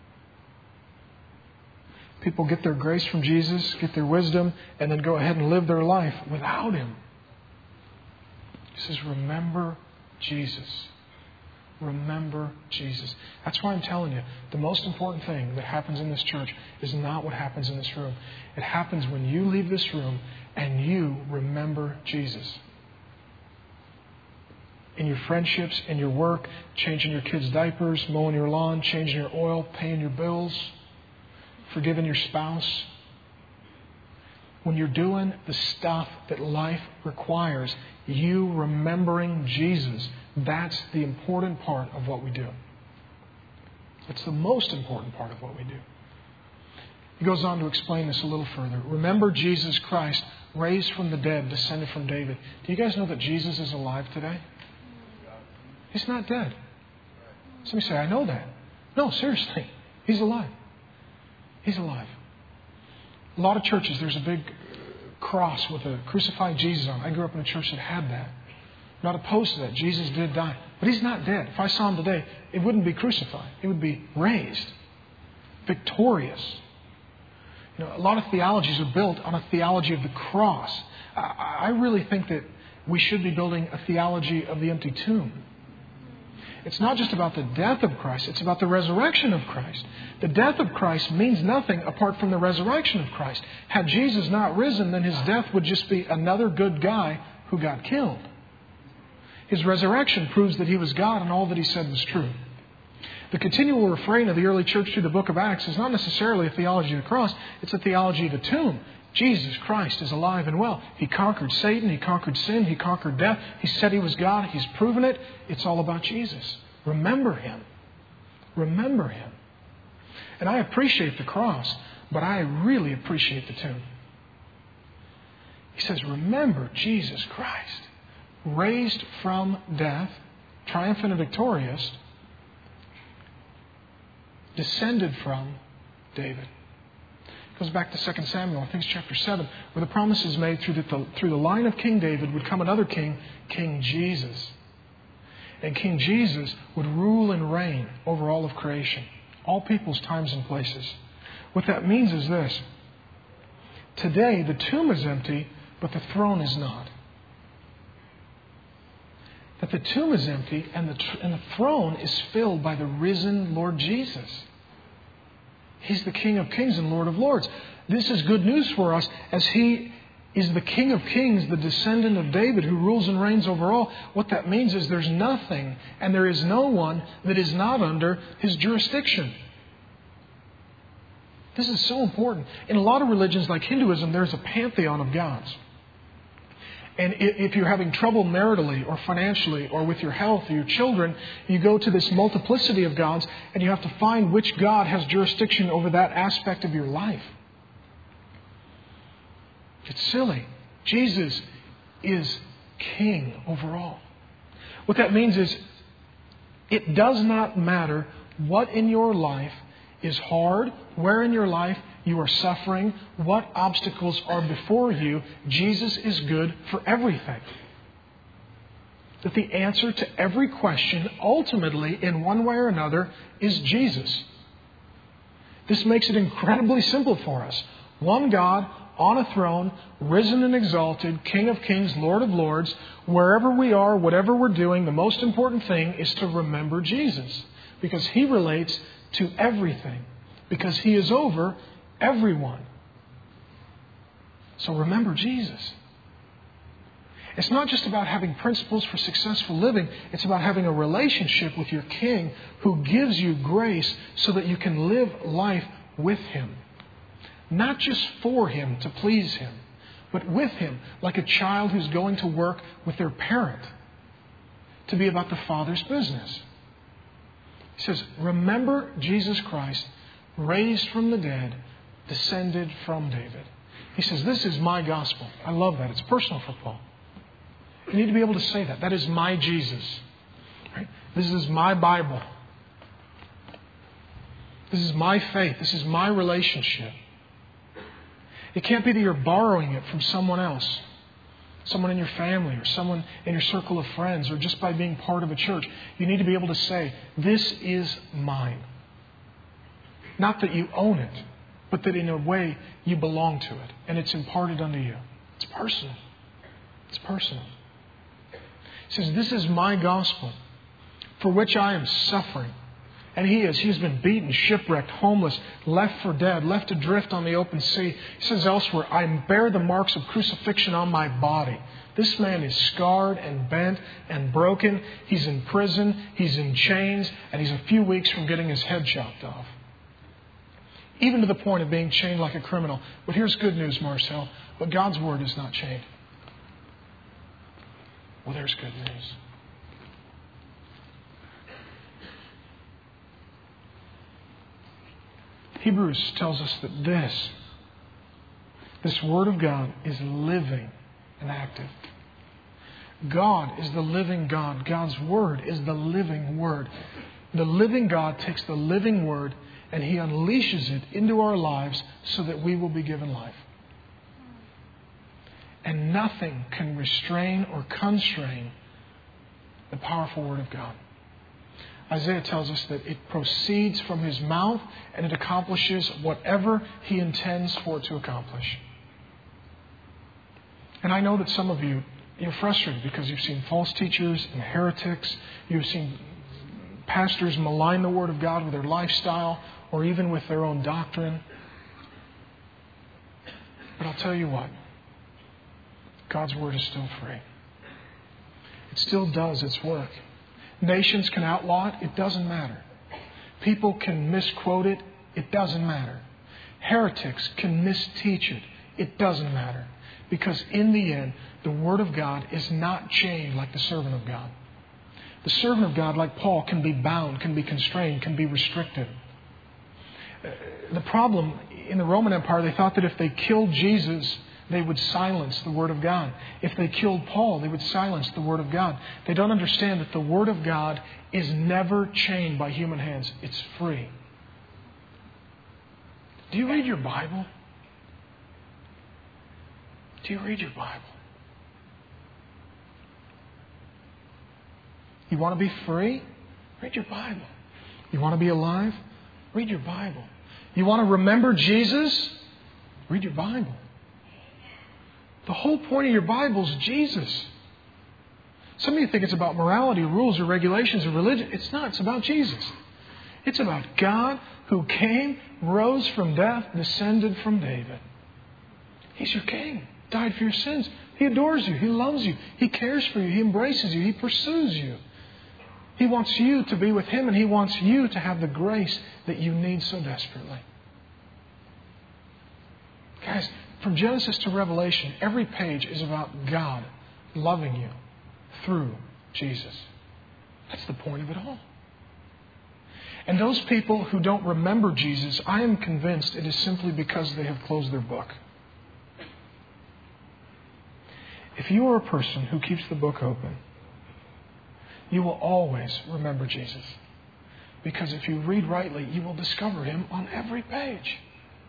People get their grace from Jesus, get their wisdom, and then go ahead and live their life without Him. He says, remember Jesus. Remember Jesus. That's why I'm telling you, the most important thing that happens in this church is not what happens in this room. It happens when you leave this room and you remember Jesus. In your friendships, in your work, changing your kids' diapers, mowing your lawn, changing your oil, paying your bills, forgiving your spouse. When you're doing the stuff that life requires, you remembering Jesus, that's the important part of what we do. It's the most important part of what we do. He goes on to explain this a little further. Remember Jesus Christ, raised from the dead, descended from David. Do you guys know that Jesus is alive today? He's not dead. Some say, I know that. No, seriously. He's alive. He's alive. A lot of churches, there's a big cross with a crucified Jesus on it. I grew up in a church that had that. I'm not opposed to that. Jesus did die. But He's not dead. If I saw Him today, it wouldn't be crucified. It would be raised. Victorious. You know, a lot of theologies are built on a theology of the cross. I, I really think that we should be building a theology of the empty tomb. It's not just about the death of Christ. It's about the resurrection of Christ. The death of Christ means nothing apart from the resurrection of Christ. Had Jesus not risen, then His death would just be another good guy who got killed. His resurrection proves that He was God and all that He said was true. The continual refrain of the early church through the book of Acts is not necessarily a theology of the cross. It's a theology of the tomb. Jesus Christ is alive and well. He conquered Satan. He conquered sin. He conquered death. He said He was God. He's proven it. It's all about Jesus. Remember Him. Remember Him. And I appreciate the cross, but I really appreciate the tomb. He says, remember Jesus Christ, raised from death, triumphant and victorious, descended from David. It goes back to Second Samuel, I think it's chapter seven, where the promise is made through the, through the line of King David would come another king, King Jesus. And King Jesus would rule and reign over all of creation, all peoples, times, and places. What that means is this. Today, the tomb is empty, but the throne is not. That the tomb is empty and the, and the throne is filled by the risen Lord Jesus. He's the King of Kings and Lord of Lords. This is good news for us as He is the King of Kings, the descendant of David who rules and reigns over all. What that means is there's nothing and there is no one that is not under His jurisdiction. This is so important. In a lot of religions like Hinduism, there's a pantheon of gods. And if you're having trouble maritally or financially or with your health or your children, you go to this multiplicity of gods and you have to find which God has jurisdiction over that aspect of your life. It's silly. Jesus is King over all. What that means is it does not matter what in your life is hard, where in your life you are suffering, what obstacles are before you. Jesus is good for everything. That the answer to every question, ultimately, in one way or another, is Jesus. This makes it incredibly simple for us. One God on a throne, risen and exalted, King of Kings, Lord of Lords. Wherever we are, whatever we're doing, the most important thing is to remember Jesus. Because He relates to everything. Because He is over everyone. So remember Jesus. It's not just about having principles for successful living. It's about having a relationship with your King who gives you grace so that you can live life with Him. Not just for Him, to please Him, but with Him, like a child who's going to work with their parent, to be about the Father's business. He says, remember Jesus Christ, raised from the dead, descended from David. He says, this is my gospel. I love that. It's personal for Paul. You need to be able to say that. That is my Jesus. Right? This is my Bible. This is my faith. This is my relationship. It can't be that you're borrowing it from someone else. Someone in your family or someone in your circle of friends or just by being part of a church. You need to be able to say, this is mine. Not that you own it, but that in a way you belong to it. And it's imparted unto you. It's personal. It's personal. He says, this is my gospel for which I am suffering. And he is. He's been beaten, shipwrecked, homeless, left for dead, left adrift on the open sea. He says elsewhere, I bear the marks of crucifixion on my body. This man is scarred and bent and broken. He's in prison. He's in chains. And he's a few weeks from getting his head chopped off. Even to the point of being chained like a criminal. But here's good news, Marcel. But God's word is not chained. Well, there's good news. Hebrews tells us that this, this Word of God is living and active. God is the living God. God's Word is the living Word. The living God takes the living Word and He unleashes it into our lives so that we will be given life. And nothing can restrain or constrain the powerful Word of God. Isaiah tells us that it proceeds from His mouth and it accomplishes whatever He intends for it to accomplish. And I know that some of you, you're frustrated because you've seen false teachers and heretics. You've seen pastors malign the Word of God with their lifestyle or even with their own doctrine. But I'll tell you what. God's Word is still free. It still does its work. Nations can outlaw it. It doesn't matter. People can misquote it. It doesn't matter. Heretics can misteach it. It doesn't matter. Because in the end, the Word of God is not chained like the servant of God. The servant of God, like Paul, can be bound, can be constrained, can be restricted. The problem in the Roman Empire, they thought that if they killed Jesus, they would silence the Word of God. If they killed Paul, they would silence the Word of God. They don't understand that the Word of God is never chained by human hands. It's free. Do you read your Bible? Do you read your Bible? You want to be free? Read your Bible. You want to be alive? Read your Bible. You want to remember Jesus? Read your Bible. The whole point of your Bible is Jesus. Some of you think it's about morality, rules, or regulations, or religion. It's not. It's about Jesus. It's about God who came, rose from death, descended from David. He's your King. Died for your sins. He adores you. He loves you. He cares for you. He embraces you. He pursues you. He wants you to be with Him, and He wants you to have the grace that you need so desperately. Guys, from Genesis to Revelation, every page is about God loving you through Jesus. That's the point of it all. And those people who don't remember Jesus, I am convinced it is simply because they have closed their book. If you are a person who keeps the book open, you will always remember Jesus. Because if you read rightly, you will discover Him on every page.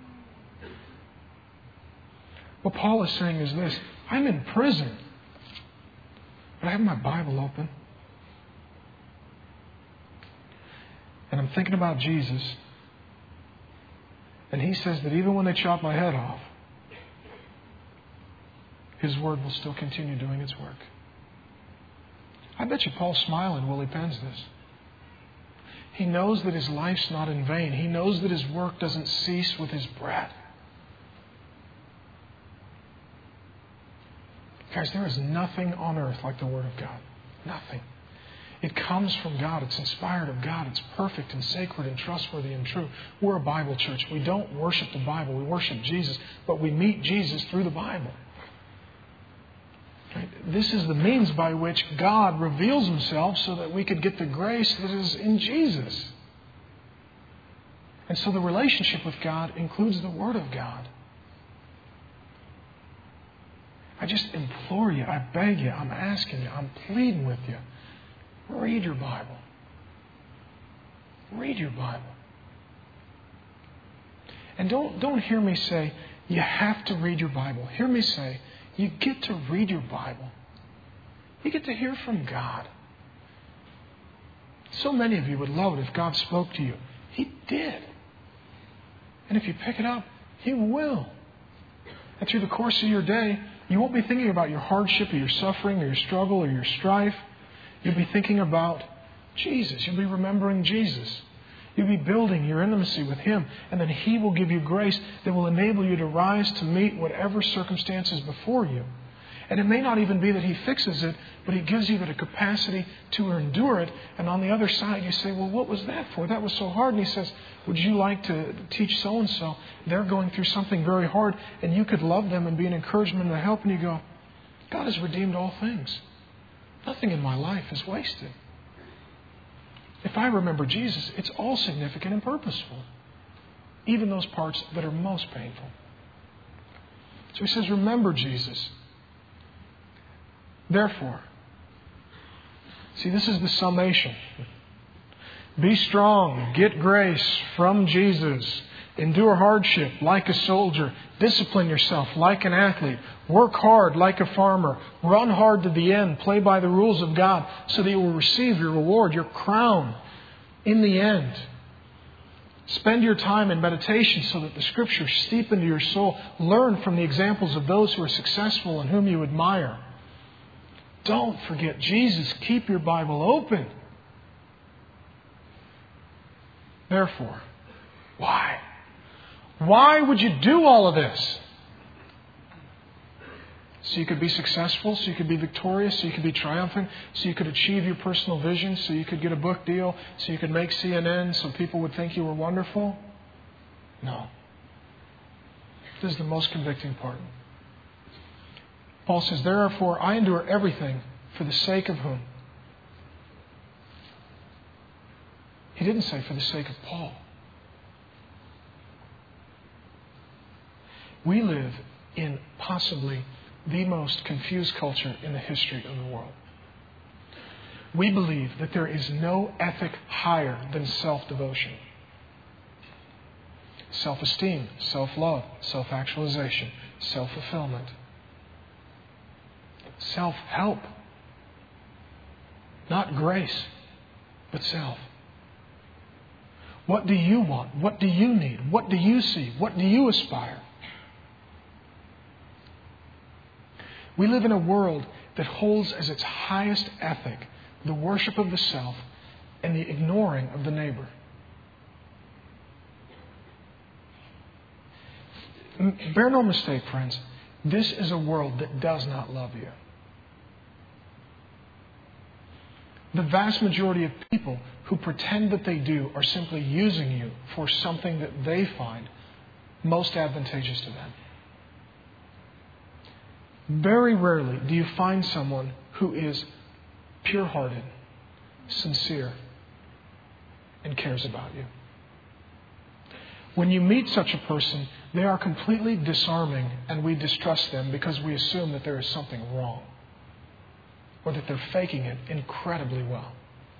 What Paul is saying is this: I'm in prison, but I have my Bible open. And I'm thinking about Jesus. And He says that even when they chop my head off, His Word will still continue doing its work. I bet you Paul's smiling while he pens this. He knows that his life's not in vain. He knows that his work doesn't cease with his breath. Guys, there is nothing on earth like the Word of God. Nothing. It comes from God. It's inspired of God. It's perfect and sacred and trustworthy and true. We're a Bible church. We don't worship the Bible. We worship Jesus. But we meet Jesus through the Bible. Right? This is the means by which God reveals Himself so that we could get the grace that is in Jesus. And so the relationship with God includes the Word of God. I just implore you, I beg you, I'm asking you, I'm pleading with you. Read your Bible. Read your Bible. And don't, don't hear me say, you have to read your Bible. Hear me say, you get to read your Bible. You get to hear from God. So many of you would love it if God spoke to you. He did. And if you pick it up, He will. And through the course of your day, you won't be thinking about your hardship or your suffering or your struggle or your strife. You'll be thinking about Jesus. You'll be remembering Jesus. You'll be building your intimacy with Him. And then He will give you grace that will enable you to rise to meet whatever circumstances before you. And it may not even be that He fixes it, but He gives you the capacity to endure it. And on the other side, you say, well, what was that for? That was so hard. And He says, would you like to teach so-and-so? They're going through something very hard, and you could love them and be an encouragement and a help. And you go, God has redeemed all things. Nothing in my life is wasted. If I remember Jesus, it's all significant and purposeful. Even those parts that are most painful. So He says, remember Jesus. Therefore, see, this is the summation. Be strong. Get grace from Jesus. Endure hardship like a soldier. Discipline yourself like an athlete. Work hard like a farmer. Run hard to the end. Play by the rules of God so that you will receive your reward, your crown in the end. Spend your time in meditation so that the Scriptures steep into your soul. Learn from the examples of those who are successful and whom you admire. Don't forget Jesus. Keep your Bible open. Therefore, why? Why would you do all of this? So you could be successful, so you could be victorious, so you could be triumphant, so you could achieve your personal vision, so you could get a book deal, so you could make C N N, so people would think you were wonderful? No. This is the most convicting part. Paul says, therefore, I endure everything for the sake of whom? He didn't say for the sake of Paul. We live in possibly the most confused culture in the history of the world. We believe that there is no ethic higher than self-devotion. Self-esteem, self-love, self-actualization, self-fulfillment. Self-help. Not grace, but self. What do you want? What do you need? What do you see? What do you aspire? We live in a world that holds as its highest ethic the worship of the self and the ignoring of the neighbor. Bear no mistake, friends. This is a world that does not love you. The vast majority of people who pretend that they do are simply using you for something that they find most advantageous to them. Very rarely do you find someone who is pure-hearted, sincere, and cares about you. When you meet such a person, they are completely disarming and we distrust them because we assume that there is something wrong or that they're faking it incredibly well.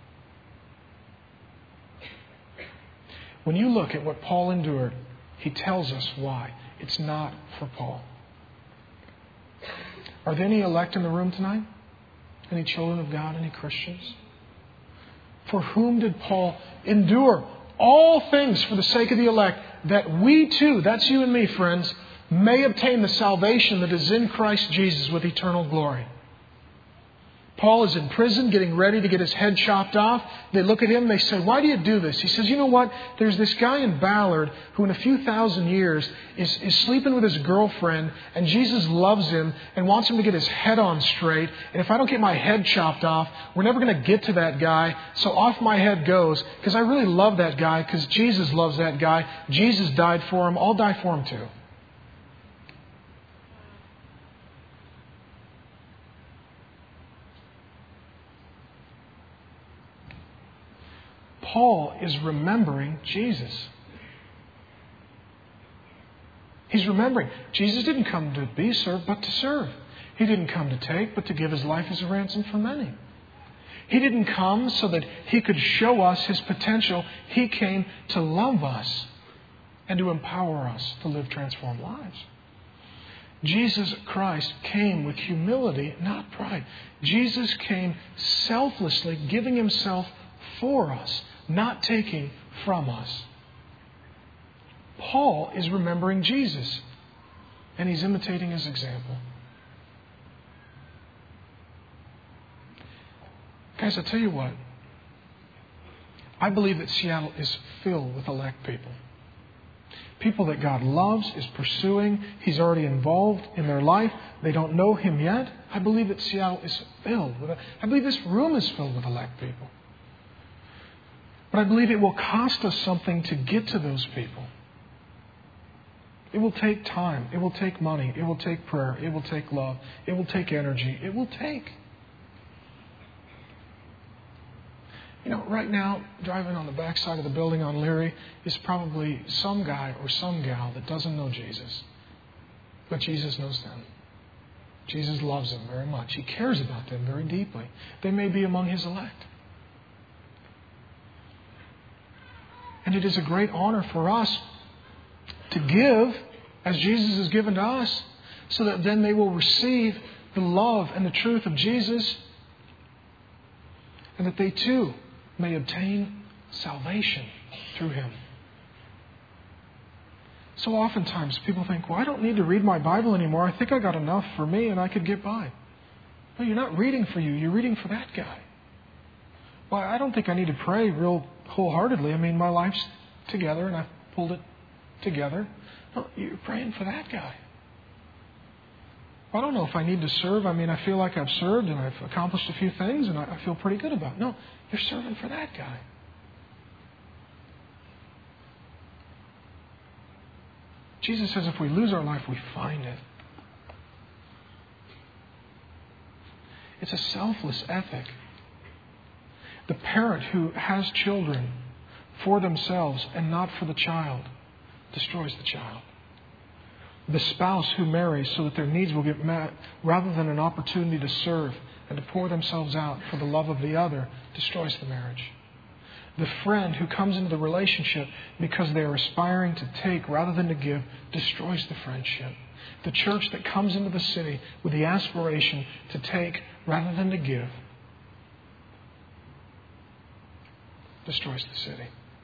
When you look at what Paul endured, he tells us why. It's not for Paul. Are there any elect in the room tonight? Any children of God? Any Christians? For whom did Paul endure all things for the sake of the elect, that we too, that's you and me, friends, may obtain the salvation that is in Christ Jesus with eternal glory? Paul is in prison getting ready to get his head chopped off. They look at him and they say, why do you do this? He says, you know what? There's this guy in Ballard who in a few thousand years is, is sleeping with his girlfriend, and Jesus loves him and wants him to get his head on straight. And if I don't get my head chopped off, we're never going to get to that guy. So off my head goes because I really love that guy because Jesus loves that guy. Jesus died for him. I'll die for him too. Paul is remembering Jesus. He's remembering Jesus didn't come to be served, but to serve. He didn't come to take, but to give his life as a ransom for many. He didn't come so that he could show us his potential. He came to love us and to empower us to live transformed lives. Jesus Christ came with humility, not pride. Jesus came selflessly, giving himself for us, not taking from us. Paul is remembering Jesus, and he's imitating his example. Guys, I'll tell you what. I believe that Seattle is filled with elect people. People that God loves, is pursuing. He's already involved in their life. They don't know him yet. I believe that Seattle is filled with it. I believe this room is filled with elect people. But I believe it will cost us something to get to those people. It will take time. It will take money. It will take prayer. It will take love. It will take energy. It will take. You know, right now, driving on the backside of the building on Leary is probably some guy or some gal that doesn't know Jesus. But Jesus knows them. Jesus loves them very much. He cares about them very deeply. They may be among his elect. And it is a great honor for us to give as Jesus has given to us, so that then they will receive the love and the truth of Jesus, and that they too may obtain salvation through Him. So oftentimes people think, well, I don't need to read my Bible anymore. I think I got enough for me and I could get by. No, you're not reading for you. You're reading for that guy. Well, I don't think I need to pray real wholeheartedly. I mean, my life's together and I've pulled it together. No, you're praying for that guy. I don't know if I need to serve. I mean, I feel like I've served and I've accomplished a few things and I, I feel pretty good about it. No, you're serving for that guy. Jesus says if we lose our life, we find it. It's a selfless ethic. The parent who has children for themselves and not for the child destroys the child. The spouse who marries so that their needs will get met rather than an opportunity to serve and to pour themselves out for the love of the other destroys the marriage. The friend who comes into the relationship because they are aspiring to take rather than to give destroys the friendship. The church that comes into the city with the aspiration to take rather than to give destroys the city.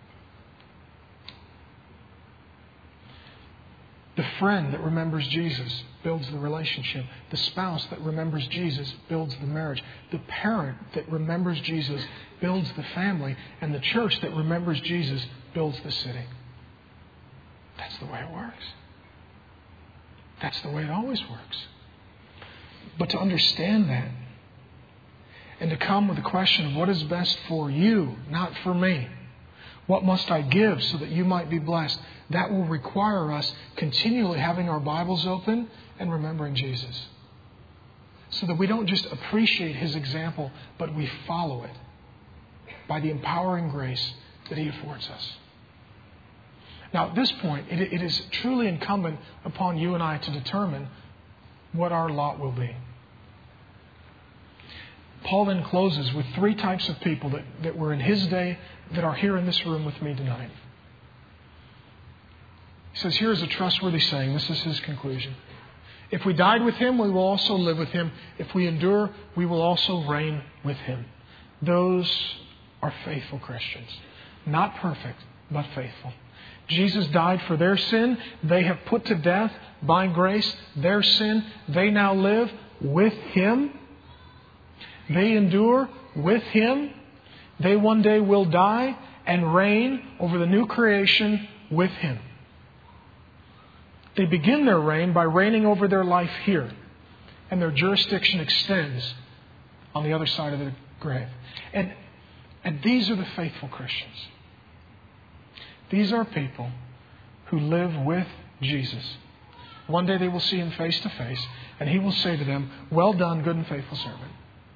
The friend that remembers Jesus builds the relationship. The spouse that remembers Jesus builds the marriage. The parent that remembers Jesus builds the family. And the church that remembers Jesus builds the city. That's the way it works. That's the way it always works. But to understand that and to come with the question of what is best for you, not for me. What must I give so that you might be blessed? That will require us continually having our Bibles open and remembering Jesus. So that we don't just appreciate His example, but we follow it by the empowering grace that He affords us. Now, at this point, it, it is truly incumbent upon you and I to determine what our lot will be. Paul then closes with three types of people that, that were in his day that are here in this room with me tonight. He says, here is a trustworthy saying. This is his conclusion. If we died with Him, we will also live with Him. If we endure, we will also reign with Him. Those are faithful Christians. Not perfect, but faithful. Jesus died for their sin. They have put to death by grace their sin. They now live with Him. They endure with Him. They one day will die and reign over the new creation with Him. They begin their reign by reigning over their life here. And their jurisdiction extends on the other side of the grave. And, and these are the faithful Christians. These are people who live with Jesus. One day they will see Him face to face, and He will say to them, well done, good and faithful servant.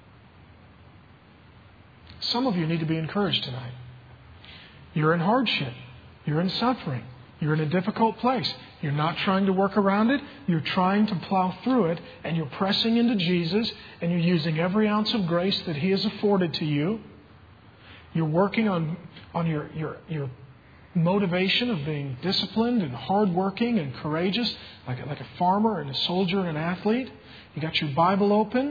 Some of you need to be encouraged tonight. You're in hardship. You're in suffering. You're in a difficult place. You're not trying to work around it. You're trying to plow through it, and you're pressing into Jesus, and you're using every ounce of grace that He has afforded to you. You're working on, on your, your, your motivation of being disciplined and hardworking and courageous, like a, like a farmer and a soldier and an athlete. You got your Bible open.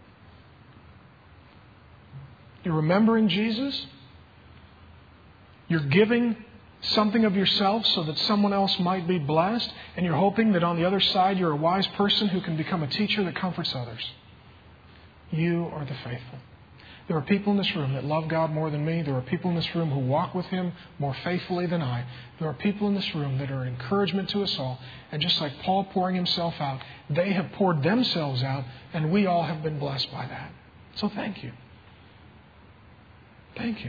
You're remembering Jesus. You're giving something of yourself so that someone else might be blessed. And you're hoping that on the other side you're a wise person who can become a teacher that comforts others. You are the faithful. There are people in this room that love God more than me. There are people in this room who walk with Him more faithfully than I. There are people in this room that are an encouragement to us all. And just like Paul pouring himself out, they have poured themselves out, and we all have been blessed by that. So thank you. Thank you.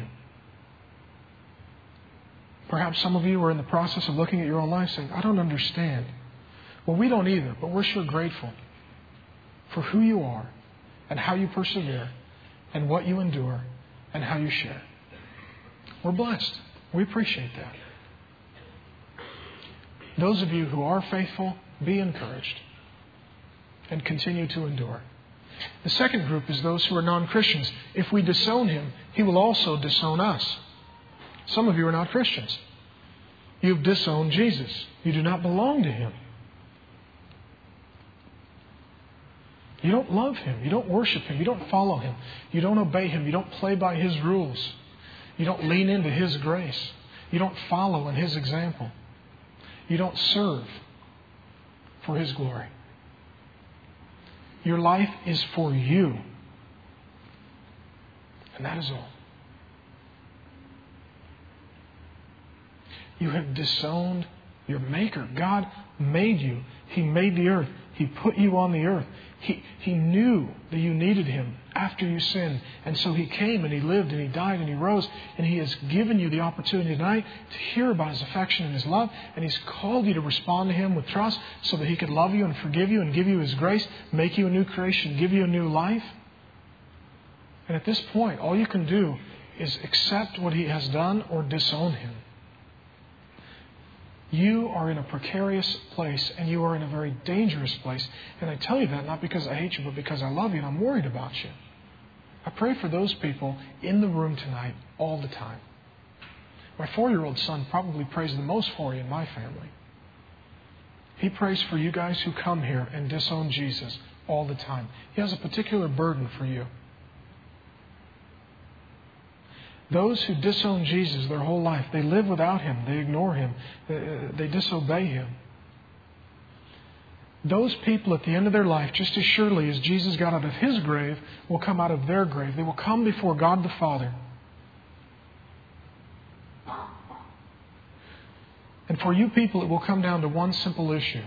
Perhaps some of you are in the process of looking at your own life saying, I don't understand. Well, we don't either, but we're sure grateful for who you are and how you persevere and what you endure and how you share. We're blessed. We appreciate that. Those of you who are faithful, be encouraged and continue to endure. The second group is those who are non-Christians. If we disown Him, He will also disown us. Some of you are not Christians. You've disowned Jesus. You do not belong to Him. You don't love Him. You don't worship Him. You don't follow Him. You don't obey Him. You don't play by His rules. You don't lean into His grace. You don't follow in His example. You don't serve for His glory. Your life is for you. And that is all. You have disowned your Maker. God made you. He made the earth. He put you on the earth. He, he knew that you needed Him after you sinned. And so He came and He lived and He died and He rose. And He has given you the opportunity tonight to hear about His affection and His love. And He's called you to respond to Him with trust so that He could love you and forgive you and give you His grace, make you a new creation, give you a new life. And at this point, all you can do is accept what He has done or disown Him. You are in a precarious place and you are in a very dangerous place. And I tell you that not because I hate you, but because I love you and I'm worried about you. I pray for those people in the room tonight all the time. My four-year-old son probably prays the most for you in my family. He prays for you guys who come here and disown Jesus all the time. He has a particular burden for you. Those who disown Jesus their whole life, they live without Him, they ignore Him, they disobey Him. Those people at the end of their life, just as surely as Jesus got out of His grave, will come out of their grave. They will come before God the Father. And for you people, it will come down to one simple issue.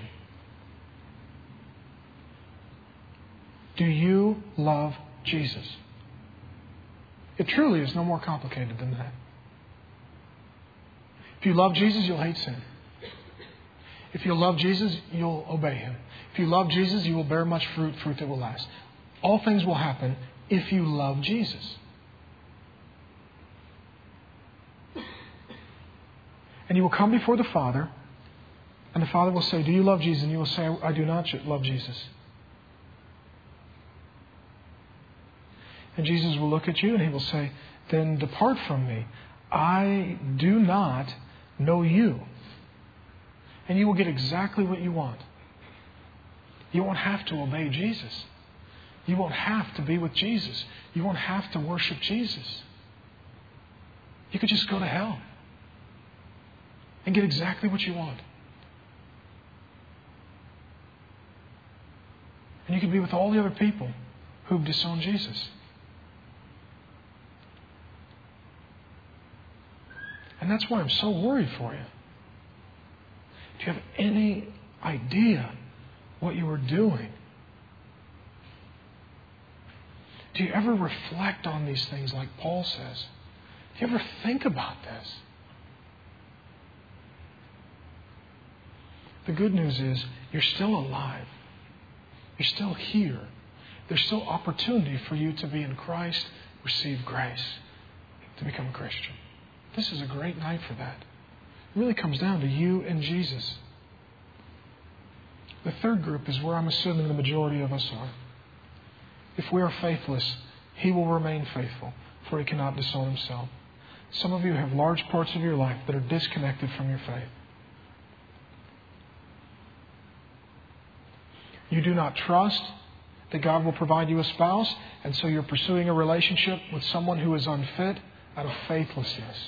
Do you love Jesus? It truly is no more complicated than that. If you love Jesus, you'll hate sin. If you love Jesus, you'll obey Him. If you love Jesus, you will bear much fruit, fruit that will last. All things will happen if you love Jesus. And you will come before the Father, and the Father will say, do you love Jesus? And you will say, I do not love Jesus. And Jesus will look at you and He will say, then depart from me. I do not know you. And you will get exactly what you want. You won't have to obey Jesus. You won't have to be with Jesus. You won't have to worship Jesus. You could just go to hell and get exactly what you want. And you could be with all the other people who've disowned Jesus. And that's why I'm so worried for you. Do you have any idea what you are doing? Do you ever reflect on these things like Paul says? Do you ever think about this? The good news is you're still alive. You're still here. There's still opportunity for you to be in Christ, receive grace, to become a Christian. This is a great night for that. It really comes down to you and Jesus. The third group is where I'm assuming the majority of us are. If we are faithless, He will remain faithful, for He cannot disown Himself. Some of you have large parts of your life that are disconnected from your faith. You do not trust that God will provide you a spouse, and so you're pursuing a relationship with someone who is unfit out of faithlessness.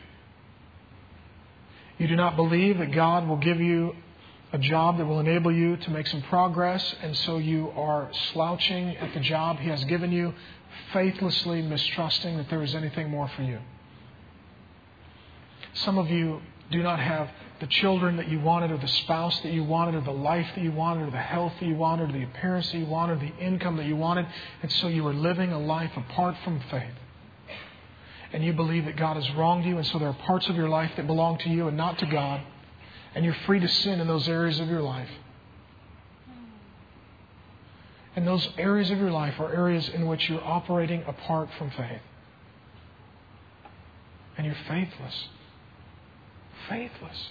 You do not believe that God will give you a job that will enable you to make some progress, and so you are slouching at the job He has given you, faithlessly mistrusting that there is anything more for you. Some of you do not have the children that you wanted, or the spouse that you wanted, or the life that you wanted, or the health that you wanted, or the appearance that you wanted, or the income that you wanted, and so you are living a life apart from faith. And you believe that God has wronged you, and so there are parts of your life that belong to you and not to God. And you're free to sin in those areas of your life. And those areas of your life are areas in which you're operating apart from faith. And you're faithless. Faithless.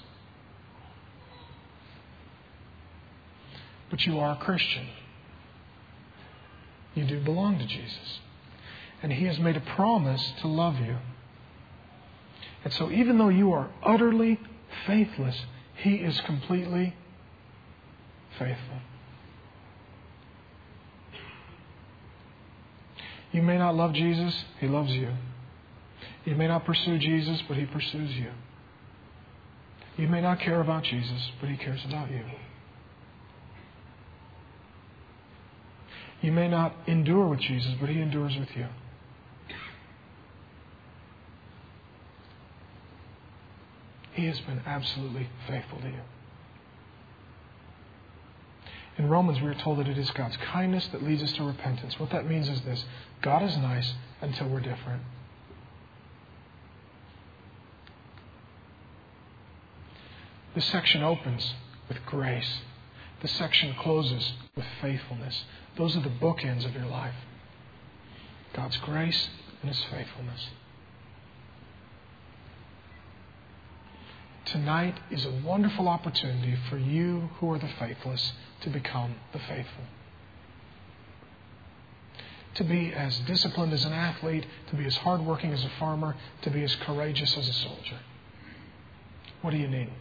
But you are a Christian. You do belong to Jesus. And He has made a promise to love you. And so even though you are utterly faithless, He is completely faithful. You may not love Jesus, He loves you. You may not pursue Jesus, but He pursues you. You may not care about Jesus, but He cares about you. You may not endure with Jesus, but He endures with you. He has been absolutely faithful to you. In Romans, we are told that it is God's kindness that leads us to repentance. What that means is this: God is nice until we're different. This section opens with grace. This section closes with faithfulness. Those are the bookends of your life. God's grace and His faithfulness. Tonight is a wonderful opportunity for you who are the faithless to become the faithful. To be as disciplined as an athlete, to be as hardworking as a farmer, to be as courageous as a soldier. What do you need?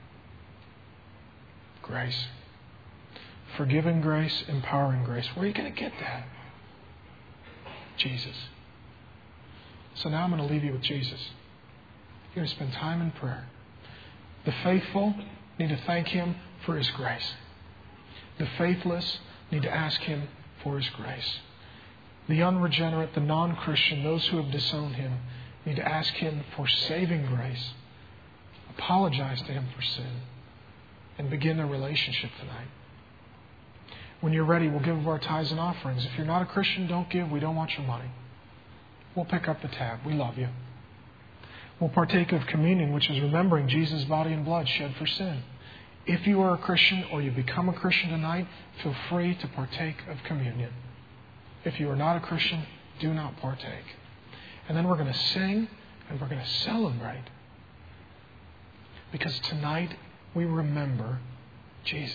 Grace. Forgiving grace, empowering grace. Where are you going to get that? Jesus. So now I'm going to leave you with Jesus. You're going to spend time in prayer. The faithful need to thank Him for His grace. The faithless need to ask Him for His grace. The unregenerate, the non-Christian, those who have disowned Him, need to ask Him for saving grace. Apologize to Him for sin. And begin a relationship tonight. When you're ready, we'll give of our tithes and offerings. If you're not a Christian, don't give. We don't want your money. We'll pick up the tab. We love you. We'll partake of communion, which is remembering Jesus' body and blood shed for sin. If you are a Christian or you become a Christian tonight, feel free to partake of communion. If you are not a Christian, do not partake. And then we're going to sing and we're going to celebrate. Because tonight we remember Jesus.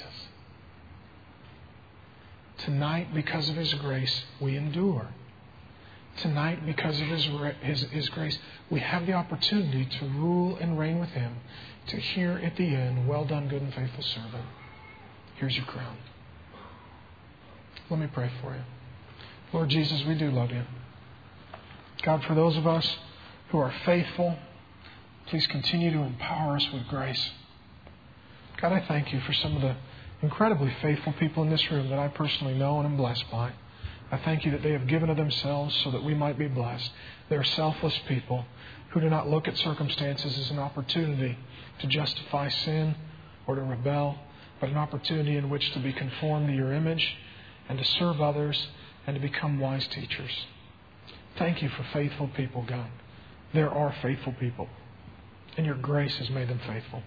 Tonight, because of His grace, we endure. Tonight, because of His, His, His grace, we have the opportunity to rule and reign with Him, to hear at the end, well done, good and faithful servant. Here's your crown. Let me pray for you. Lord Jesus, we do love You. God, for those of us who are faithful, please continue to empower us with grace. God, I thank You for some of the incredibly faithful people in this room that I personally know and am blessed by. I thank You that they have given of themselves so that we might be blessed. They are selfless people who do not look at circumstances as an opportunity to justify sin or to rebel, but an opportunity in which to be conformed to Your image and to serve others and to become wise teachers. Thank You for faithful people, God. There are faithful people, and Your grace has made them faithful.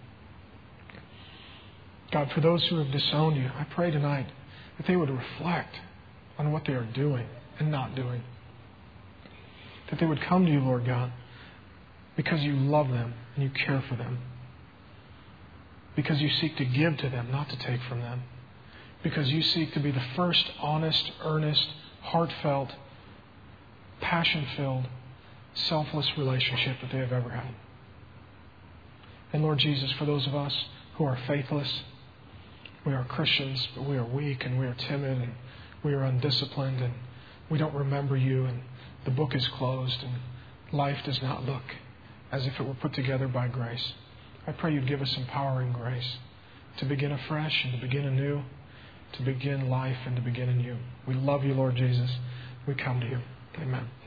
God, for those who have disowned You, I pray tonight that they would reflect on what they are doing and not doing. That they would come to You, Lord God, because You love them and You care for them. Because You seek to give to them, not to take from them. Because You seek to be the first honest, earnest, heartfelt, passion-filled, selfless relationship that they have ever had. And Lord Jesus, for those of us who are faithless, we are Christians, but we are weak and we are timid and we are undisciplined and we don't remember You and the book is closed and life does not look as if it were put together by grace. I pray You'd give us empowering grace to begin afresh and to begin anew, to begin life and to begin in You. We love You, Lord Jesus. We come to You. Amen.